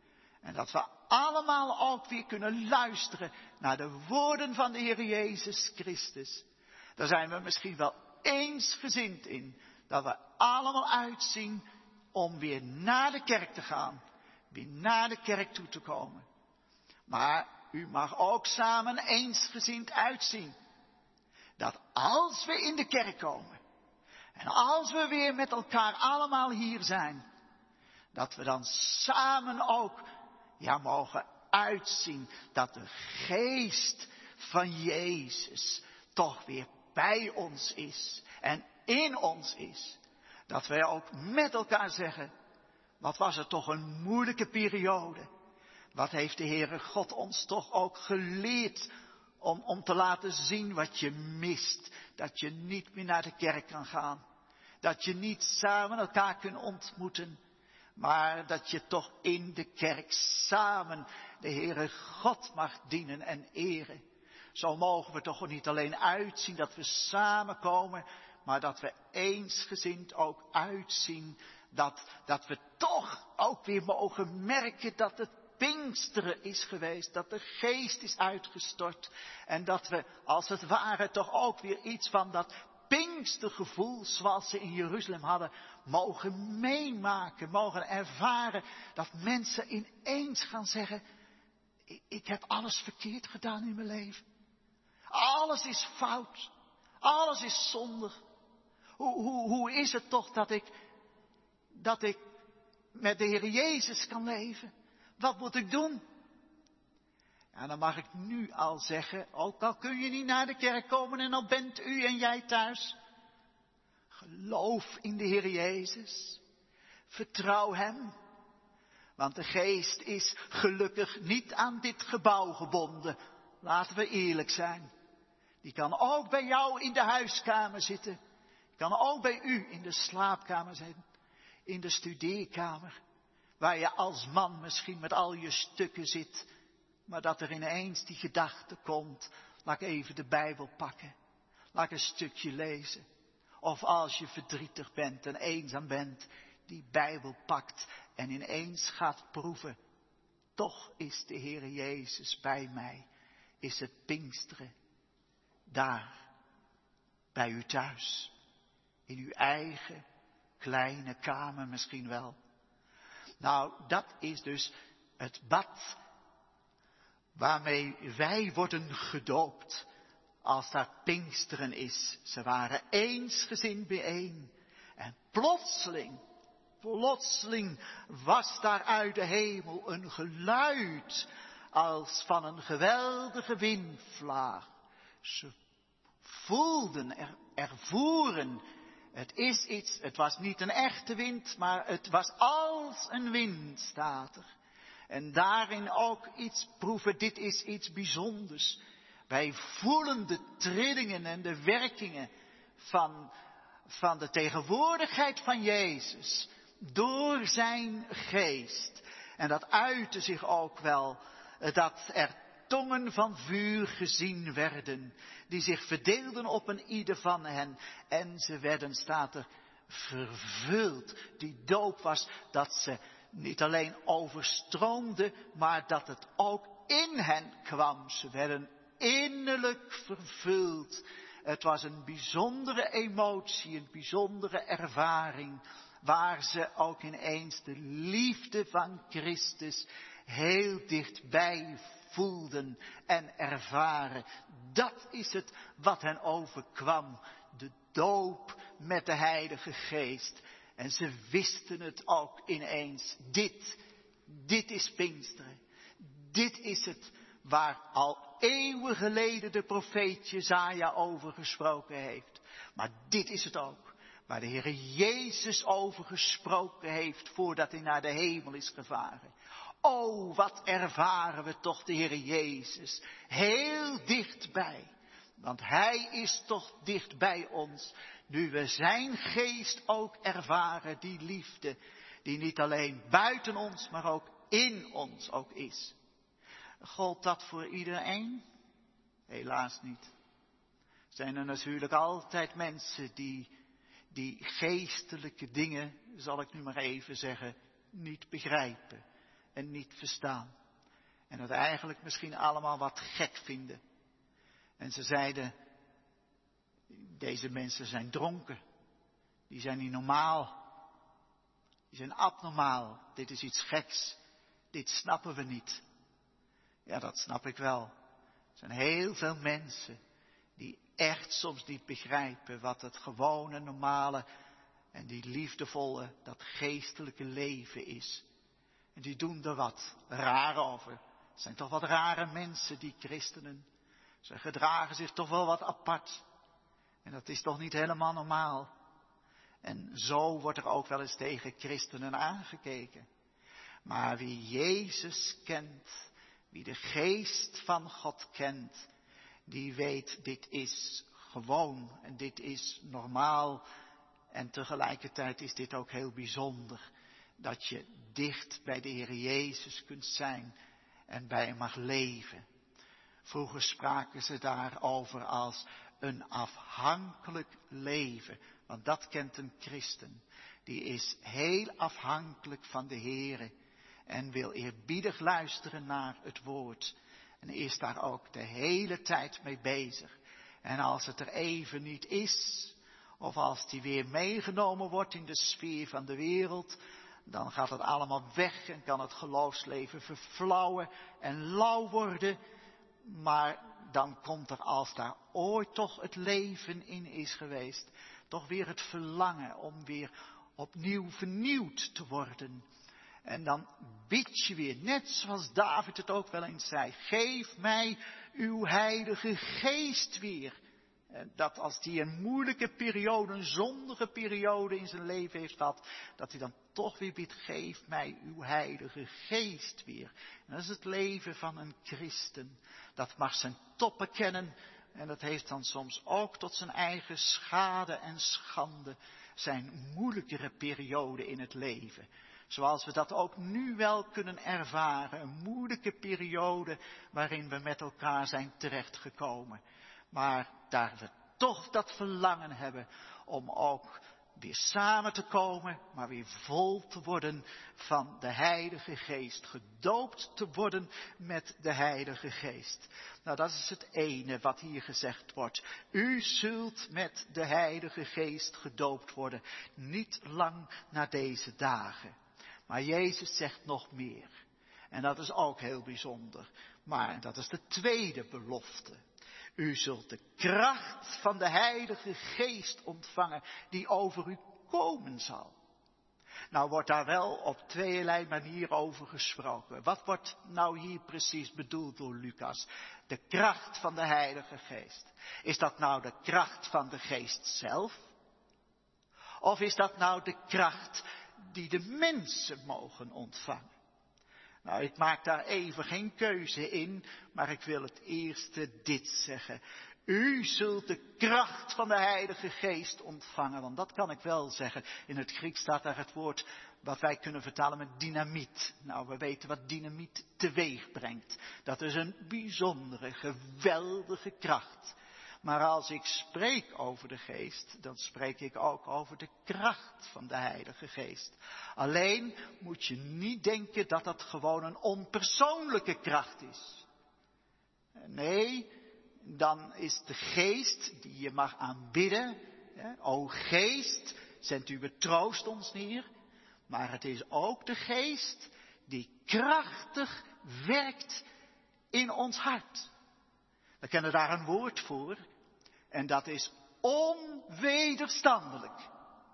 En dat we allemaal ook weer kunnen luisteren naar de woorden van de Heer Jezus Christus. Daar zijn we misschien wel eensgezind in. Dat we allemaal uitzien om weer naar de kerk te gaan. Weer naar de kerk toe te komen. Maar u mag ook samen eensgezind uitzien. Dat als we in de kerk komen. En als we weer met elkaar allemaal hier zijn. Dat we dan samen ook ja, mogen uitzien dat de geest van Jezus toch weer bij ons is. En in ons is. Dat wij ook met elkaar zeggen. Wat was het toch een moeilijke periode. Wat heeft de Heere God ons toch ook geleerd om, om te laten zien wat je mist. Dat je niet meer naar de kerk kan gaan. Dat je niet samen elkaar kunt ontmoeten. Maar dat je toch in de kerk samen de Heere God mag dienen en eren. Zo mogen we toch niet alleen uitzien dat we samenkomen. Maar dat we eensgezind ook uitzien. Dat, dat we toch ook weer mogen merken dat het Pinksteren is geweest. Dat de geest is uitgestort. En dat we als het ware toch ook weer iets van dat Pinkstergevoel zoals ze in Jeruzalem hadden. Mogen meemaken. Mogen ervaren. Dat mensen ineens gaan zeggen. Ik heb alles verkeerd gedaan in mijn leven. Alles is fout. Alles is zonde. Hoe, hoe, hoe is het toch dat ik, dat ik met de Heer Jezus kan leven? Wat moet ik doen? Ja, dan mag ik nu al zeggen, ook al kun je niet naar de kerk komen en al bent u en jij thuis. Geloof in de Heer Jezus. Vertrouw Hem. Want de geest is gelukkig niet aan dit gebouw gebonden. Laten we eerlijk zijn. Die kan ook bij jou in de huiskamer zitten. Die kan ook bij u in de slaapkamer zitten. In de studeerkamer. Waar je als man misschien met al je stukken zit. Maar dat er ineens die gedachte komt. Laat ik even de Bijbel pakken. Laat ik een stukje lezen. Of als je verdrietig bent en eenzaam bent. Die Bijbel pakt en ineens gaat proeven. Toch is de Heer Jezus bij mij. Is het Pinksteren. Daar. Bij u thuis. In uw eigen kleine kamer misschien wel. Nou, dat is dus het bad waarmee wij worden gedoopt als daar Pinksteren is. Ze waren eensgezind bijeen. En plotseling, plotseling was daar uit de hemel een geluid als van een geweldige windvlaag. Ze voelden, er, ervoeren, het is iets, het was niet een echte wind, maar het was als een wind, staat er. En daarin ook iets proeven, dit is iets bijzonders. Wij voelen de trillingen en de werkingen van, van de tegenwoordigheid van Jezus door zijn geest. En dat uitte zich ook wel, dat er tongen van vuur gezien werden, die zich verdeelden op een ieder van hen. En ze werden, staat er, vervuld. Die doop was dat ze niet alleen overstroomde, maar dat het ook in hen kwam. Ze werden innerlijk vervuld. Het was een bijzondere emotie, een bijzondere ervaring, waar ze ook ineens de liefde van Christus heel dichtbij voelden en ervaren. Dat is het wat hen overkwam. De doop met de Heilige Geest. En ze wisten het ook ineens. Dit, dit is Pinksteren. Dit is het waar al eeuwen geleden de profeet Jesaja over gesproken heeft. Maar dit is het ook waar de Heer Jezus over gesproken heeft voordat hij naar de hemel is gevaren. O, wat ervaren we toch de Heer Jezus heel dichtbij. Want Hij is toch dicht bij ons. Nu we zijn geest ook ervaren, die liefde. Die niet alleen buiten ons, maar ook in ons ook is. Gold dat voor iedereen? Helaas niet. Zijn er natuurlijk altijd mensen die, die geestelijke dingen, zal ik nu maar even zeggen, niet begrijpen. En niet verstaan. En dat eigenlijk misschien allemaal wat gek vinden. En ze zeiden, deze mensen zijn dronken. Die zijn niet normaal. Die zijn abnormaal. Dit is iets geks. Dit snappen we niet. Ja, dat snap ik wel. Er zijn heel veel mensen die echt soms niet begrijpen wat het gewone, normale en die liefdevolle, dat geestelijke leven is. En die doen er wat raar over. Het zijn toch wat rare mensen, die christenen. Ze gedragen zich toch wel wat apart. En dat is toch niet helemaal normaal. En zo wordt er ook wel eens tegen christenen aangekeken. Maar wie Jezus kent, wie de geest van God kent, die weet, dit is gewoon en dit is normaal. En tegelijkertijd is dit ook heel bijzonder. Dat je dicht bij de Heer Jezus kunt zijn en bij hem mag leven. Vroeger spraken ze daarover als een afhankelijk leven. Want dat kent een christen. Die is heel afhankelijk van de Heer. En wil eerbiedig luisteren naar het woord. En is daar ook de hele tijd mee bezig. En als het er even niet is, of als die weer meegenomen wordt in de sfeer van de wereld, dan gaat het allemaal weg en kan het geloofsleven verflauwen en lauw worden. Maar dan komt er, als daar ooit toch het leven in is geweest, toch weer het verlangen om weer opnieuw vernieuwd te worden. En dan bid je weer, net zoals David het ook wel eens zei, geef mij uw heilige geest weer. Dat als hij een moeilijke periode, een zondige periode in zijn leven heeft gehad, dat hij dan toch weer bidt, geef mij uw heilige geest weer. En dat is het leven van een christen. Dat mag zijn toppen kennen en dat heeft dan soms ook tot zijn eigen schade en schande zijn moeilijkere periode in het leven. Zoals we dat ook nu wel kunnen ervaren. Een moeilijke periode waarin we met elkaar zijn terechtgekomen. Maar daar we toch dat verlangen hebben om ook weer samen te komen, maar weer vol te worden van de Heilige Geest. Gedoopt te worden met de Heilige Geest. Nou, dat is het ene wat hier gezegd wordt. U zult met de Heilige Geest gedoopt worden. Niet lang na deze dagen. Maar Jezus zegt nog meer. En dat is ook heel bijzonder. Maar dat is de tweede belofte. U zult de kracht van de Heilige Geest ontvangen die over u komen zal. Nou wordt daar wel op tweeërlei manier over gesproken. Wat wordt nou hier precies bedoeld door Lucas? De kracht van de Heilige Geest. Is dat nou de kracht van de Geest zelf? Of is dat nou de kracht die de mensen mogen ontvangen? Nou, ik maak daar even geen keuze in, maar ik wil het eerste dit zeggen. U zult de kracht van de Heilige Geest ontvangen, want dat kan ik wel zeggen. In het Grieks staat daar het woord wat wij kunnen vertalen met dynamiet. Nou, we weten wat dynamiet teweeg brengt. Dat is een bijzondere, geweldige kracht. Maar als ik spreek over de Geest, dan spreek ik ook over de kracht van de Heilige Geest. Alleen moet je niet denken dat dat gewoon een onpersoonlijke kracht is. Nee, dan is de Geest die je mag aanbidden. O Geest, zendt uw troost ons neer. Maar het is ook de Geest die krachtig werkt in ons hart. We kennen daar een woord voor. En dat is onwederstandelijk.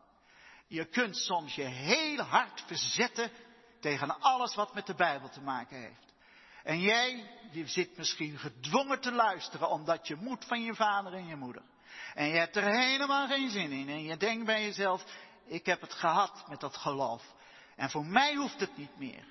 Je kunt soms je heel hard verzetten tegen alles wat met de Bijbel te maken heeft. En jij, je zit misschien gedwongen te luisteren omdat je moet van je vader en je moeder. En je hebt er helemaal geen zin in. En je denkt bij jezelf, ik heb het gehad met dat geloof. En voor mij hoeft het niet meer.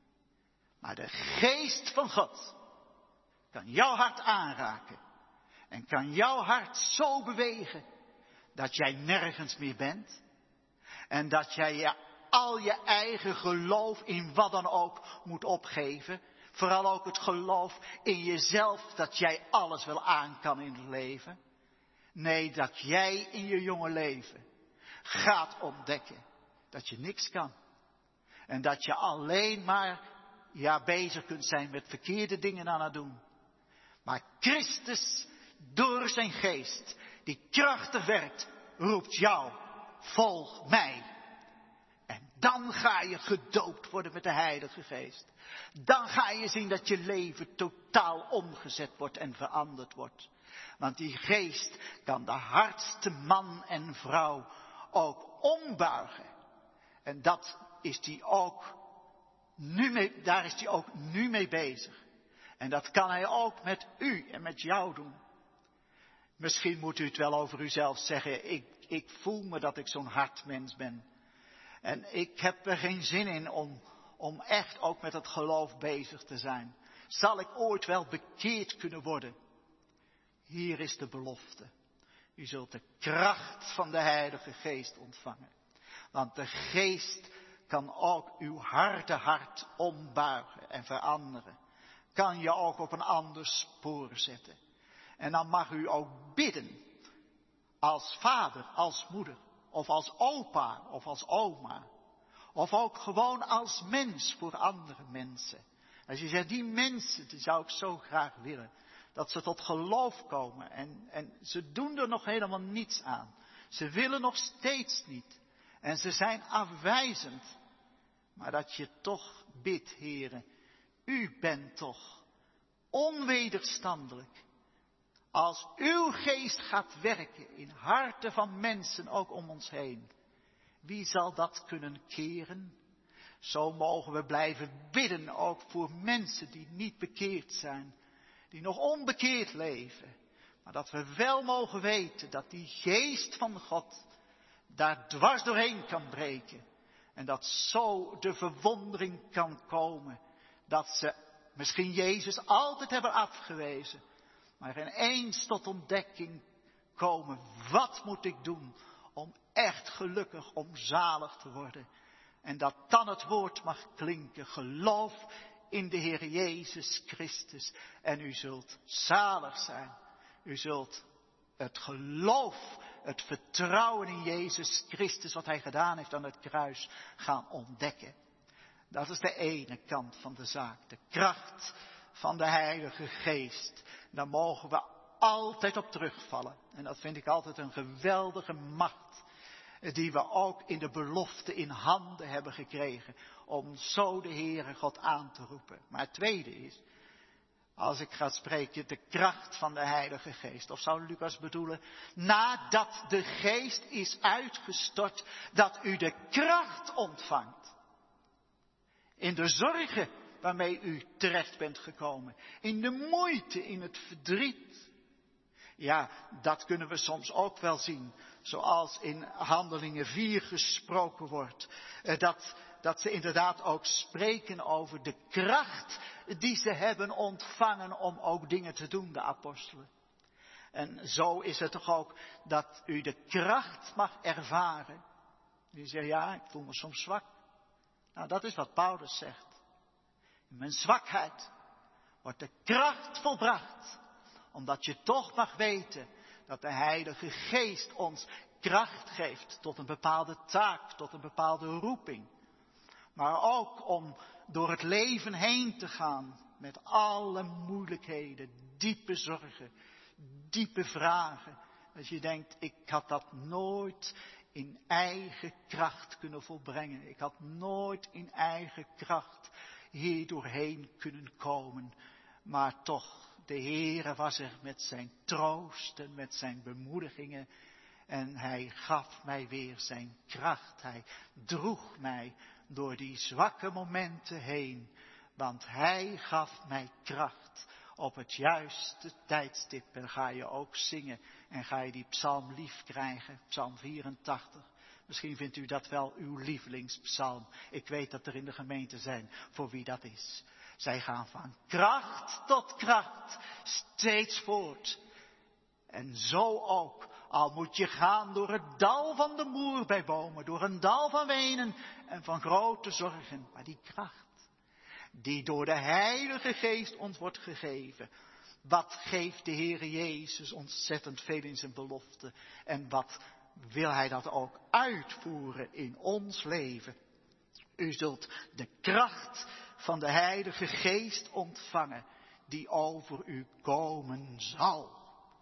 Maar de Geest van God kan jouw hart aanraken. En kan jouw hart zo bewegen dat jij nergens meer bent. En dat jij je, al je eigen geloof in wat dan ook moet opgeven. Vooral ook het geloof in jezelf dat jij alles wel aan kan in het leven. Nee, dat jij in je jonge leven gaat ontdekken dat je niks kan. En dat je alleen maar ja, bezig kunt zijn met verkeerde dingen aan het doen. Maar Christus door zijn Geest, die krachtig werkt, roept jou, volg mij. En dan ga je gedoopt worden met de Heilige Geest. Dan ga je zien dat je leven totaal omgezet wordt en veranderd wordt. Want die Geest kan de hardste man en vrouw ook ombuigen. En dat is die ook nu mee, daar is hij ook nu mee bezig. En dat kan hij ook met u en met jou doen. Misschien moet u het wel over uzelf zeggen. Ik, ik voel me dat ik zo'n hard mens ben. En ik heb er geen zin in om, om echt ook met het geloof bezig te zijn. Zal ik ooit wel bekeerd kunnen worden? Hier is de belofte. U zult de kracht van de Heilige Geest ontvangen. Want de Geest kan ook uw harde hart ombuigen en veranderen. Kan je ook op een ander spoor zetten. En dan mag u ook bidden. Als vader, als moeder. Of als opa of als oma. Of ook gewoon als mens voor andere mensen. Als je zegt, die mensen, die zou ik zo graag willen. Dat ze tot geloof komen. En, en ze doen er nog helemaal niets aan. Ze willen nog steeds niet. En ze zijn afwijzend. Maar dat je toch bidt, Heere. U bent toch onwederstandelijk. Als uw geest gaat werken in harten van mensen ook om ons heen. Wie zal dat kunnen keren? Zo mogen we blijven bidden ook voor mensen die niet bekeerd zijn. Die nog onbekeerd leven. Maar dat we wel mogen weten dat die geest van God daar dwars doorheen kan breken. En dat zo de verwondering kan komen. Dat ze misschien Jezus altijd hebben afgewezen. Maar ineens tot ontdekking komen. Wat moet ik doen om echt gelukkig, om zalig te worden? En dat dan het woord mag klinken. Geloof in de Heer Jezus Christus. En u zult zalig zijn. U zult het geloof, het vertrouwen in Jezus Christus, wat hij gedaan heeft aan het kruis, gaan ontdekken. Dat is de ene kant van de zaak. De kracht van de Heilige Geest. Daar mogen we altijd op terugvallen. En dat vind ik altijd een geweldige macht. Die we ook in de belofte in handen hebben gekregen. Om zo de Heere God aan te roepen. Maar het tweede is. Als ik ga spreken, de kracht van de Heilige Geest. Of zou Lucas bedoelen, nadat de Geest is uitgestort, dat u de kracht ontvangt. In de zorgen waarmee u terecht bent gekomen. In de moeite, in het verdriet. Ja, dat kunnen we soms ook wel zien. Zoals in Handelingen vier gesproken wordt. Dat... Dat ze inderdaad ook spreken over de kracht die ze hebben ontvangen om ook dingen te doen, de apostelen. En zo is het toch ook dat u de kracht mag ervaren. Die zegt, ja, ik voel me soms zwak. Nou, dat is wat Paulus zegt. In mijn zwakheid wordt de kracht volbracht. Omdat je toch mag weten dat de Heilige Geest ons kracht geeft tot een bepaalde taak, tot een bepaalde roeping. Maar ook om door het leven heen te gaan met alle moeilijkheden, diepe zorgen, diepe vragen. Als je denkt, ik had dat nooit in eigen kracht kunnen volbrengen. Ik had nooit in eigen kracht hier doorheen kunnen komen. Maar toch, de Heere was er met zijn troosten, met zijn bemoedigingen. En hij gaf mij weer zijn kracht. Hij droeg mij door die zwakke momenten heen. Want hij gaf mij kracht op het juiste tijdstip. En ga je ook zingen. En ga je die psalm lief krijgen. Psalm vierentachtig. Misschien vindt u dat wel uw lievelingspsalm. Ik weet dat er in de gemeente zijn voor wie dat is. Zij gaan van kracht tot kracht. Steeds voort. En zo ook. Al moet je gaan door het dal van de moer bij bomen. Door een dal van wenen en van grote zorgen. Maar die kracht, die door de Heilige Geest ons wordt gegeven. Wat geeft de Heere Jezus ontzettend veel in zijn belofte. En wat wil hij dat ook uitvoeren in ons leven. U zult de kracht van de Heilige Geest ontvangen. Die over u komen zal.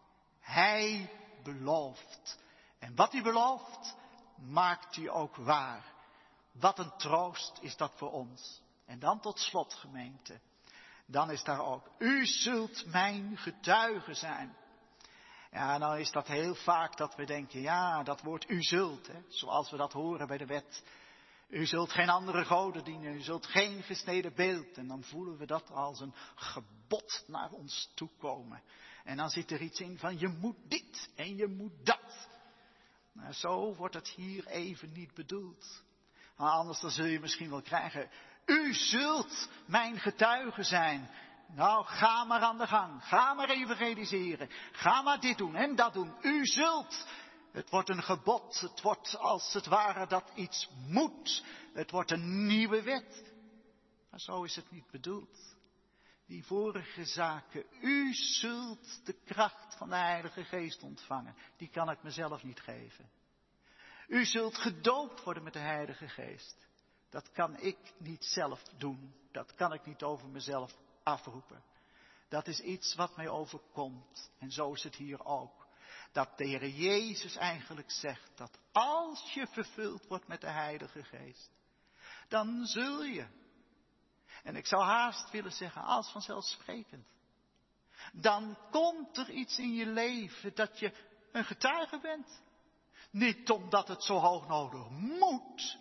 Hij belooft. En wat hij belooft, maakt hij ook waar. Wat een troost is dat voor ons. En dan tot slot, gemeente. Dan is daar ook, u zult mijn getuige zijn. Ja, nou is dat heel vaak dat we denken, ja, dat woord u zult, hè, zoals we dat horen bij de wet. U zult geen andere goden dienen, u zult geen gesneden beeld. En dan voelen we dat als een gebod naar ons toekomen. En dan zit er iets in van je moet dit en je moet dat. Nou, zo wordt het hier even niet bedoeld. Maar anders dan zul je misschien wel krijgen. U zult mijn getuige zijn. Nou, ga maar aan de gang. Ga maar evangeliseren. Ga maar dit doen en dat doen. U zult. Het wordt een gebod. Het wordt als het ware dat iets moet. Het wordt een nieuwe wet. Maar zo is het niet bedoeld. Die vorige zaken, u zult de kracht van de Heilige Geest ontvangen. Die kan ik mezelf niet geven. U zult gedoopt worden met de Heilige Geest. Dat kan ik niet zelf doen. Dat kan ik niet over mezelf afroepen. Dat is iets wat mij overkomt. En zo is het hier ook. Dat de Heer Jezus eigenlijk zegt dat als je vervuld wordt met de Heilige Geest, dan zul je. En ik zou haast willen zeggen, als vanzelfsprekend. Dan komt er iets in je leven dat je een getuige bent. Niet omdat het zo hoog nodig moet,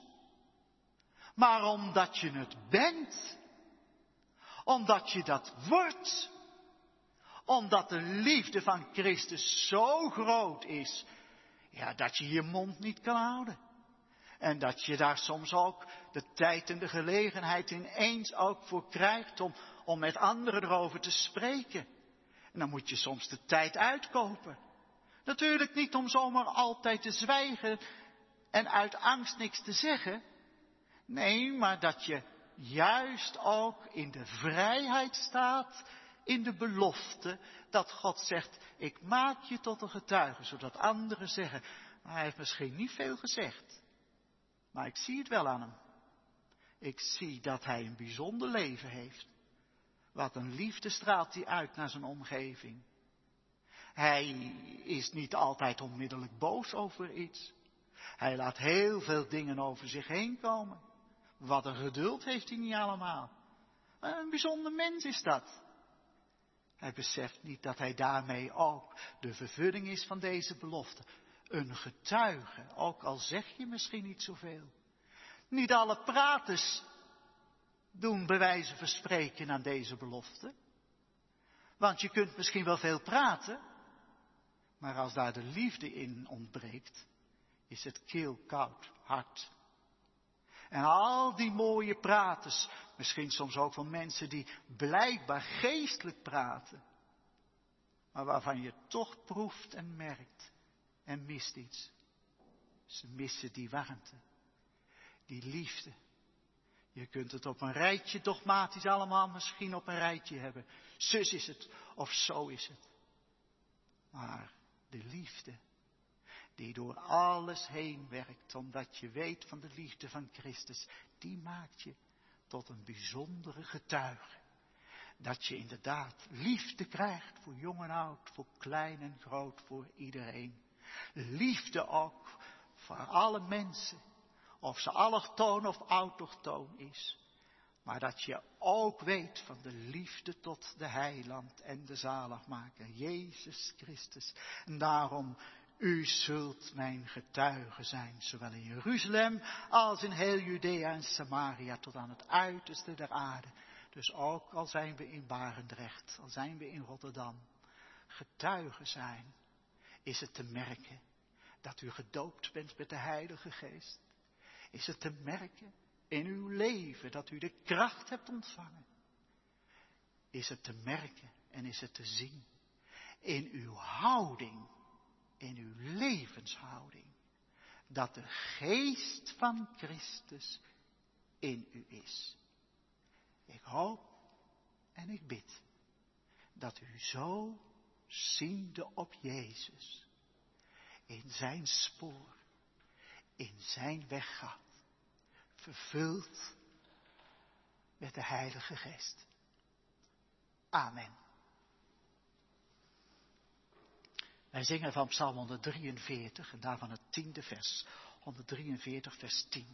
maar omdat je het bent. Omdat je dat wordt. Omdat de liefde van Christus zo groot is, ja, dat je je mond niet kan houden. En dat je daar soms ook de tijd en de gelegenheid ineens ook voor krijgt om, om met anderen erover te spreken. En dan moet je soms de tijd uitkopen. Natuurlijk niet om zomaar altijd te zwijgen en uit angst niks te zeggen. Nee, maar dat je juist ook in de vrijheid staat, in de belofte, dat God zegt, ik maak je tot een getuige, zodat anderen zeggen, maar hij heeft misschien niet veel gezegd. Maar ik zie het wel aan hem. Ik zie dat hij een bijzonder leven heeft. Wat een liefde straalt hij uit naar zijn omgeving. Hij is niet altijd onmiddellijk boos over iets. Hij laat heel veel dingen over zich heen komen. Wat een geduld heeft hij niet allemaal. Een bijzonder mens is dat. Hij beseft niet dat hij daarmee ook de vervulling is van deze belofte. Een getuige, ook al zeg je misschien niet zoveel. Niet alle praters doen bij wijze van spreken aan deze belofte. Want je kunt misschien wel veel praten, maar als daar de liefde in ontbreekt, is het keelkoud, hard. En al die mooie praters, misschien soms ook van mensen die blijkbaar geestelijk praten, maar waarvan je toch proeft en merkt en mist iets. Ze missen die warmte, die liefde. Je kunt het op een rijtje dogmatisch allemaal misschien op een rijtje hebben. Zus is het of zo is het. Maar de liefde die door alles heen werkt, omdat je weet van de liefde van Christus, die maakt je tot een bijzondere getuige. Dat je inderdaad liefde krijgt voor jong en oud, voor klein en groot, voor iedereen. Liefde ook voor alle mensen, of ze allochtoon of autochtoon is. Maar dat je ook weet van de liefde tot de heiland en de zaligmaker, Jezus Christus. En daarom, u zult mijn getuige zijn, zowel in Jeruzalem als in heel Judea en Samaria, tot aan het uiterste der aarde. Dus ook al zijn we in Barendrecht, al zijn we in Rotterdam, getuigen zijn, is het te merken dat u gedoopt bent met de Heilige Geest. Is het te merken in uw leven dat u de kracht hebt ontvangen. Is het te merken en is het te zien in uw houding, in uw levenshouding, dat de geest van Christus in u is. Ik hoop en ik bid dat u zo ziende op Jezus, in zijn spoor, in zijn weg gaat, vervuld met de Heilige Geest. Amen. Wij zingen van Psalm honderddrieënveertig en daarvan het tiende vers. honderddrieënveertig vers tien.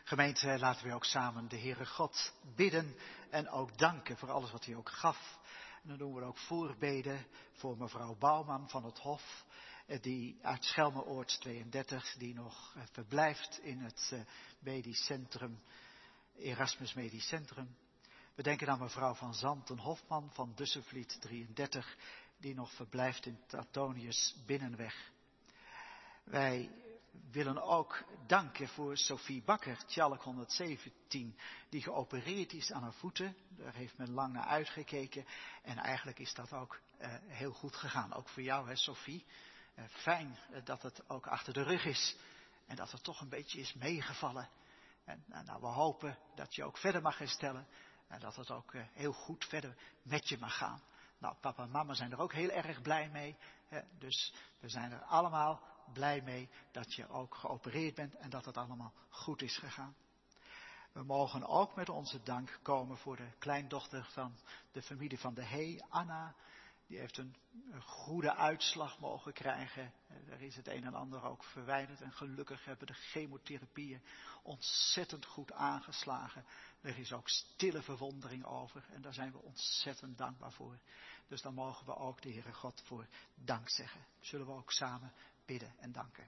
Gemeente, laten we ook samen de Heere God bidden en ook danken voor alles wat hij ook gaf. En dan doen we ook voorbeden voor mevrouw Bouwman van het Hof, die uit Schelmeoord tweeëndertig, die nog verblijft in het medisch centrum, Erasmus Medisch Centrum. We denken aan mevrouw van Zanten Hofman van Dussenvliet drieëndertig, die nog verblijft in het Antonius Binnenweg. Wij willen ook danken voor Sophie Bakker, Tjalk honderdzeventien, die geopereerd is aan haar voeten. Daar heeft men lang naar uitgekeken en eigenlijk is dat ook uh, heel goed gegaan. Ook voor jou, hè, Sophie. Uh, fijn uh, dat het ook achter de rug is en dat het toch een beetje is meegevallen. En uh, nou, we hopen dat je ook verder mag herstellen en dat het ook uh, heel goed verder met je mag gaan. Nou, papa en mama zijn er ook heel erg blij mee. Hè, dus we zijn er allemaal blij mee dat je ook geopereerd bent en dat het allemaal goed is gegaan. We mogen ook met onze dank komen voor de kleindochter van de familie van de Hey, Anna. Die heeft een, een goede uitslag mogen krijgen. Er is het een en ander ook verwijderd en gelukkig hebben de chemotherapieën ontzettend goed aangeslagen. Er is ook stille verwondering over en daar zijn we ontzettend dankbaar voor. Dus daar mogen we ook de Heere God voor dank zeggen. Zullen we ook samen bidden en danken.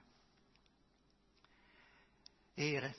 Heere,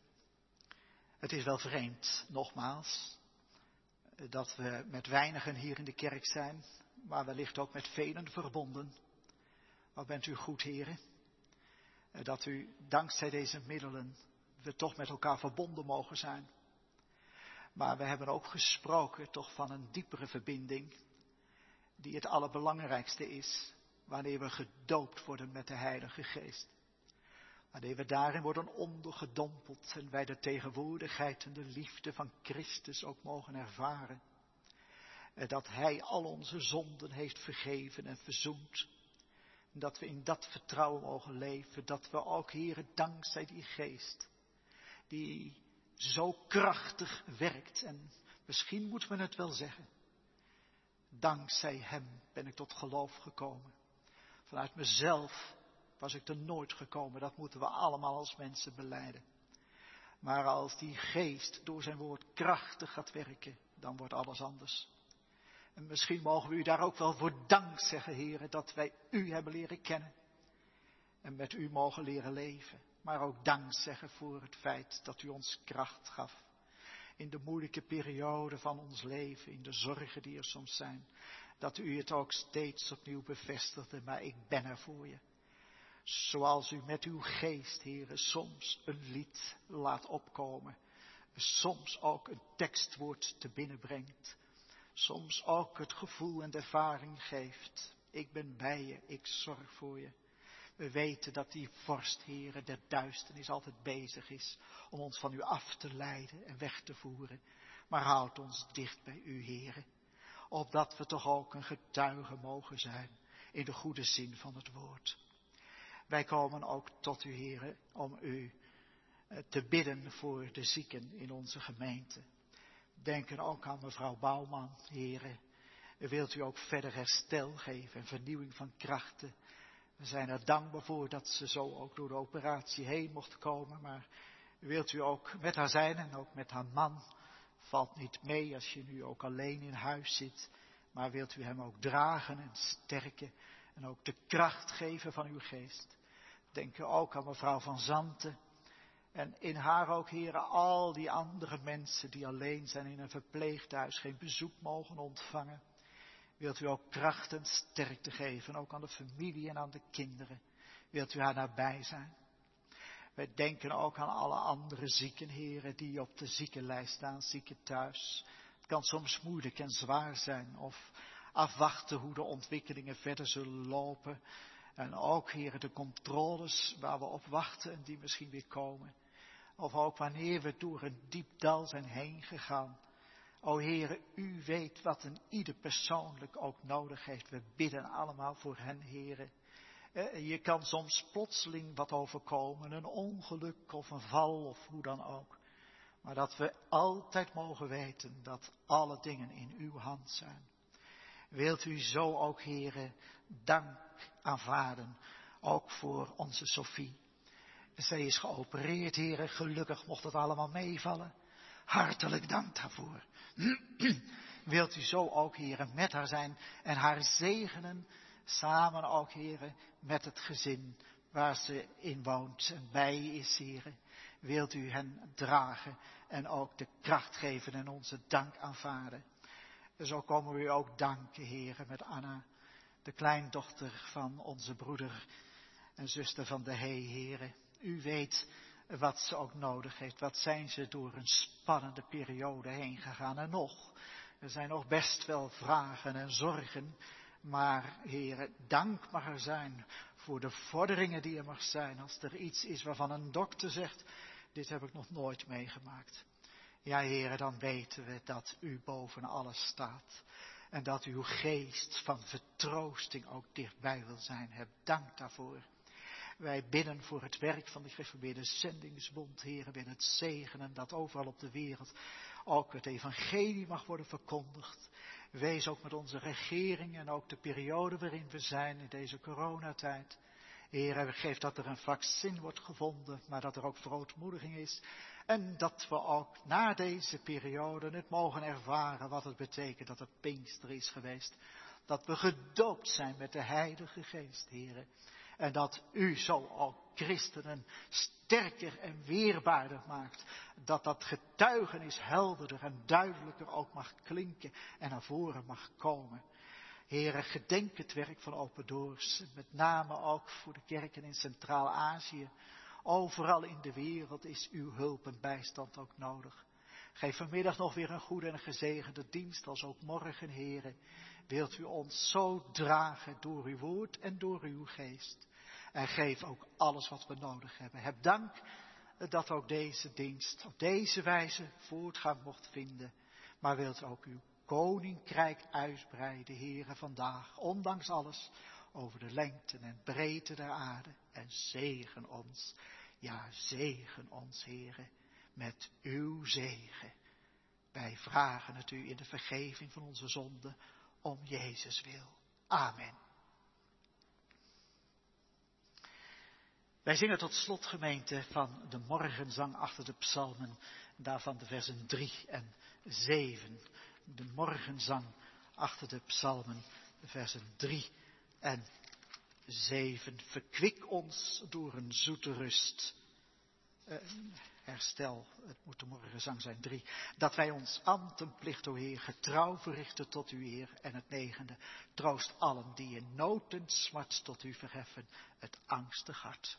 het is wel vreemd, nogmaals, dat we met weinigen hier in de kerk zijn, maar wellicht ook met velen verbonden. Wat bent u goed, Heere, dat u dankzij deze middelen we toch met elkaar verbonden mogen zijn. Maar we hebben ook gesproken toch van een diepere verbinding, die het allerbelangrijkste is, wanneer we gedoopt worden met de Heilige Geest. Wanneer we daarin worden ondergedompeld en wij de tegenwoordigheid en de liefde van Christus ook mogen ervaren. Dat Hij al onze zonden heeft vergeven en verzoend. En dat we in dat vertrouwen mogen leven. Dat we ook, Heere, dankzij die Geest, die zo krachtig werkt. En misschien moeten we het wel zeggen. Dankzij Hem ben ik tot geloof gekomen. Vanuit mezelf was ik er nooit gekomen. Dat moeten we allemaal als mensen belijden. Maar als die Geest door zijn woord krachtig gaat werken, dan wordt alles anders. En misschien mogen we u daar ook wel voor dank zeggen, Heere, dat wij u hebben leren kennen. En met u mogen leren leven. Maar ook dank zeggen voor het feit dat u ons kracht gaf. In de moeilijke periode van ons leven, in de zorgen die er soms zijn. Dat u het ook steeds opnieuw bevestigde, maar ik ben er voor je. Zoals u met uw geest, Heere, soms een lied laat opkomen. Soms ook een tekstwoord te binnenbrengt. Soms ook het gevoel en de ervaring geeft. Ik ben bij je, ik zorg voor je. We weten dat die vorst, Heere, der duisternis altijd bezig is om ons van u af te leiden en weg te voeren. Maar houd ons dicht bij u, Heere. Opdat we toch ook een getuige mogen zijn in de goede zin van het woord. Wij komen ook tot u, Heere, om u te bidden voor de zieken in onze gemeente. Denken ook aan mevrouw Bouwman, Heere. Wilt u ook verder herstel geven en vernieuwing van krachten. We zijn er dankbaar voor dat ze zo ook door de operatie heen mocht komen. Maar wilt u ook met haar zijn en ook met haar man. Valt niet mee als je nu ook alleen in huis zit. Maar wilt u hem ook dragen en sterken. En ook de kracht geven van uw geest. Denk u ook aan mevrouw van Zanten. En in haar ook, Heere, al die andere mensen die alleen zijn in een verpleeghuis, geen bezoek mogen ontvangen. Wilt u ook kracht en sterkte geven, ook aan de familie en aan de kinderen. Wilt u haar nabij zijn. Wij denken ook aan alle andere zieken, Heere, die op de ziekenlijst staan, zieken thuis. Het kan soms moeilijk en zwaar zijn of afwachten hoe de ontwikkelingen verder zullen lopen. En ook, Heere, de controles waar we op wachten en die misschien weer komen. Of ook wanneer we door een diep dal zijn heen gegaan. O Heere, u weet wat een ieder persoonlijk ook nodig heeft. We bidden allemaal voor hen, Heere. Je kan soms plotseling wat overkomen, een ongeluk of een val of hoe dan ook. Maar dat we altijd mogen weten dat alle dingen in uw hand zijn. Wilt u zo ook, Heere, dank aanvaarden, ook voor onze Sophie. Zij is geopereerd, heren. Gelukkig mocht het allemaal meevallen. Hartelijk dank daarvoor. Wilt u zo ook, heren, met haar zijn en haar zegenen. Samen ook, heren, met het gezin waar ze in woont en bij is, heren. Wilt u hen dragen en ook de kracht geven en onze dank aanvaarden. Zo komen we u ook danken, heren, met Anna, de kleindochter van onze broeder en zuster van de Hee, heren. U weet wat ze ook nodig heeft. Wat zijn ze door een spannende periode heen gegaan. En nog, er zijn nog best wel vragen en zorgen. Maar, heren, dank mag er zijn voor de vorderingen die er mag zijn. Als er iets is waarvan een dokter zegt, dit heb ik nog nooit meegemaakt. Ja, heren, dan weten we dat u boven alles staat. En dat uw geest van vertroosting ook dichtbij wil zijn. Heb dank daarvoor. Wij bidden voor het werk van de Gereformeerde Zendingsbond, heren, willen het zegenen dat overal op de wereld ook het evangelie mag worden verkondigd. Wees ook met onze regering en ook de periode waarin we zijn in deze coronatijd. Heren, geef dat er een vaccin wordt gevonden, maar dat er ook verootmoediging is. En dat we ook na deze periode het mogen ervaren wat het betekent dat het Pinkster is geweest. Dat we gedoopt zijn met de Heilige Geest, heren. En dat u zo ook christenen sterker en weerbaarder maakt. Dat dat getuigenis helderder en duidelijker ook mag klinken en naar voren mag komen. Heren, gedenk het werk van Open Doors. Met name ook voor de kerken in Centraal-Azië. Overal in de wereld is uw hulp en bijstand ook nodig. Geef vanmiddag nog weer een goede en gezegende dienst als ook morgen, heren. Wilt u ons zo dragen door uw woord en door uw geest. En geef ook alles wat we nodig hebben. Heb dank dat ook deze dienst op deze wijze voortgang mocht vinden. Maar wilt ook uw koninkrijk uitbreiden, heren, vandaag. Ondanks alles over de lengte en breedte der aarde. En zegen ons, ja zegen ons, heren, met uw zegen. Wij vragen het u in de vergeving van onze zonden om Jezus wil. Amen. Wij zingen tot slot, gemeente, van de morgenzang achter de psalmen, daarvan de versen drie en zeven. De morgenzang achter de psalmen, de versen drie en zeven. Verkwik ons door een zoete rust. Uh, herstel, het moet de morgenzang zijn, drie. Dat wij ons ambtenplicht, o Heer, getrouw verrichten tot uw eer. En het negende, troost allen die in nood en smart tot u verheffen, het angstig hart.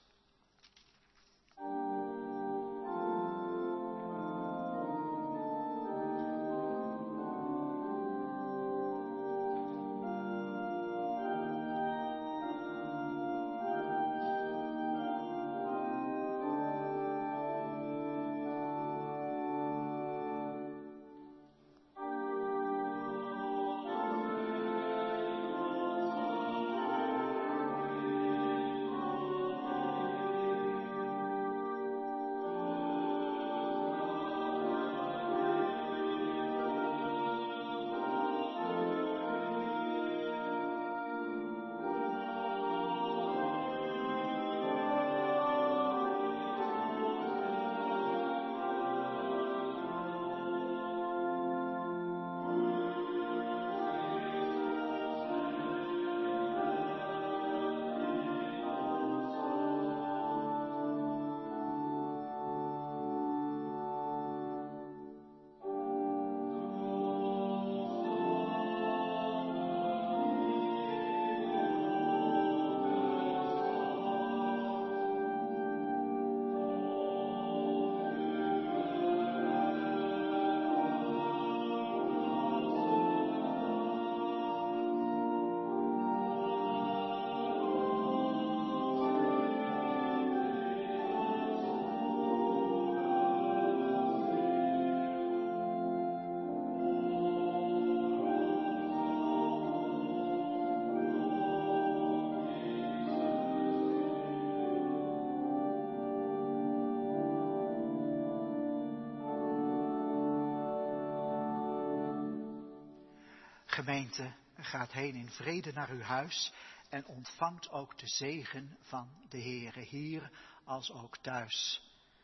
Gemeente, gaat heen in vrede naar uw huis en ontvangt ook de zegen van de Heere, hier als ook thuis.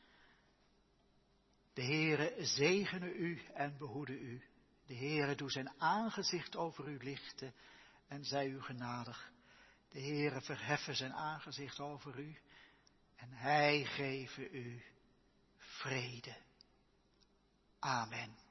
De Heere zegene u en behoede u. De Heere doe zijn aangezicht over u lichten en zij u genadig. De Heere verheffen zijn aangezicht over u en hij geven u vrede. Amen.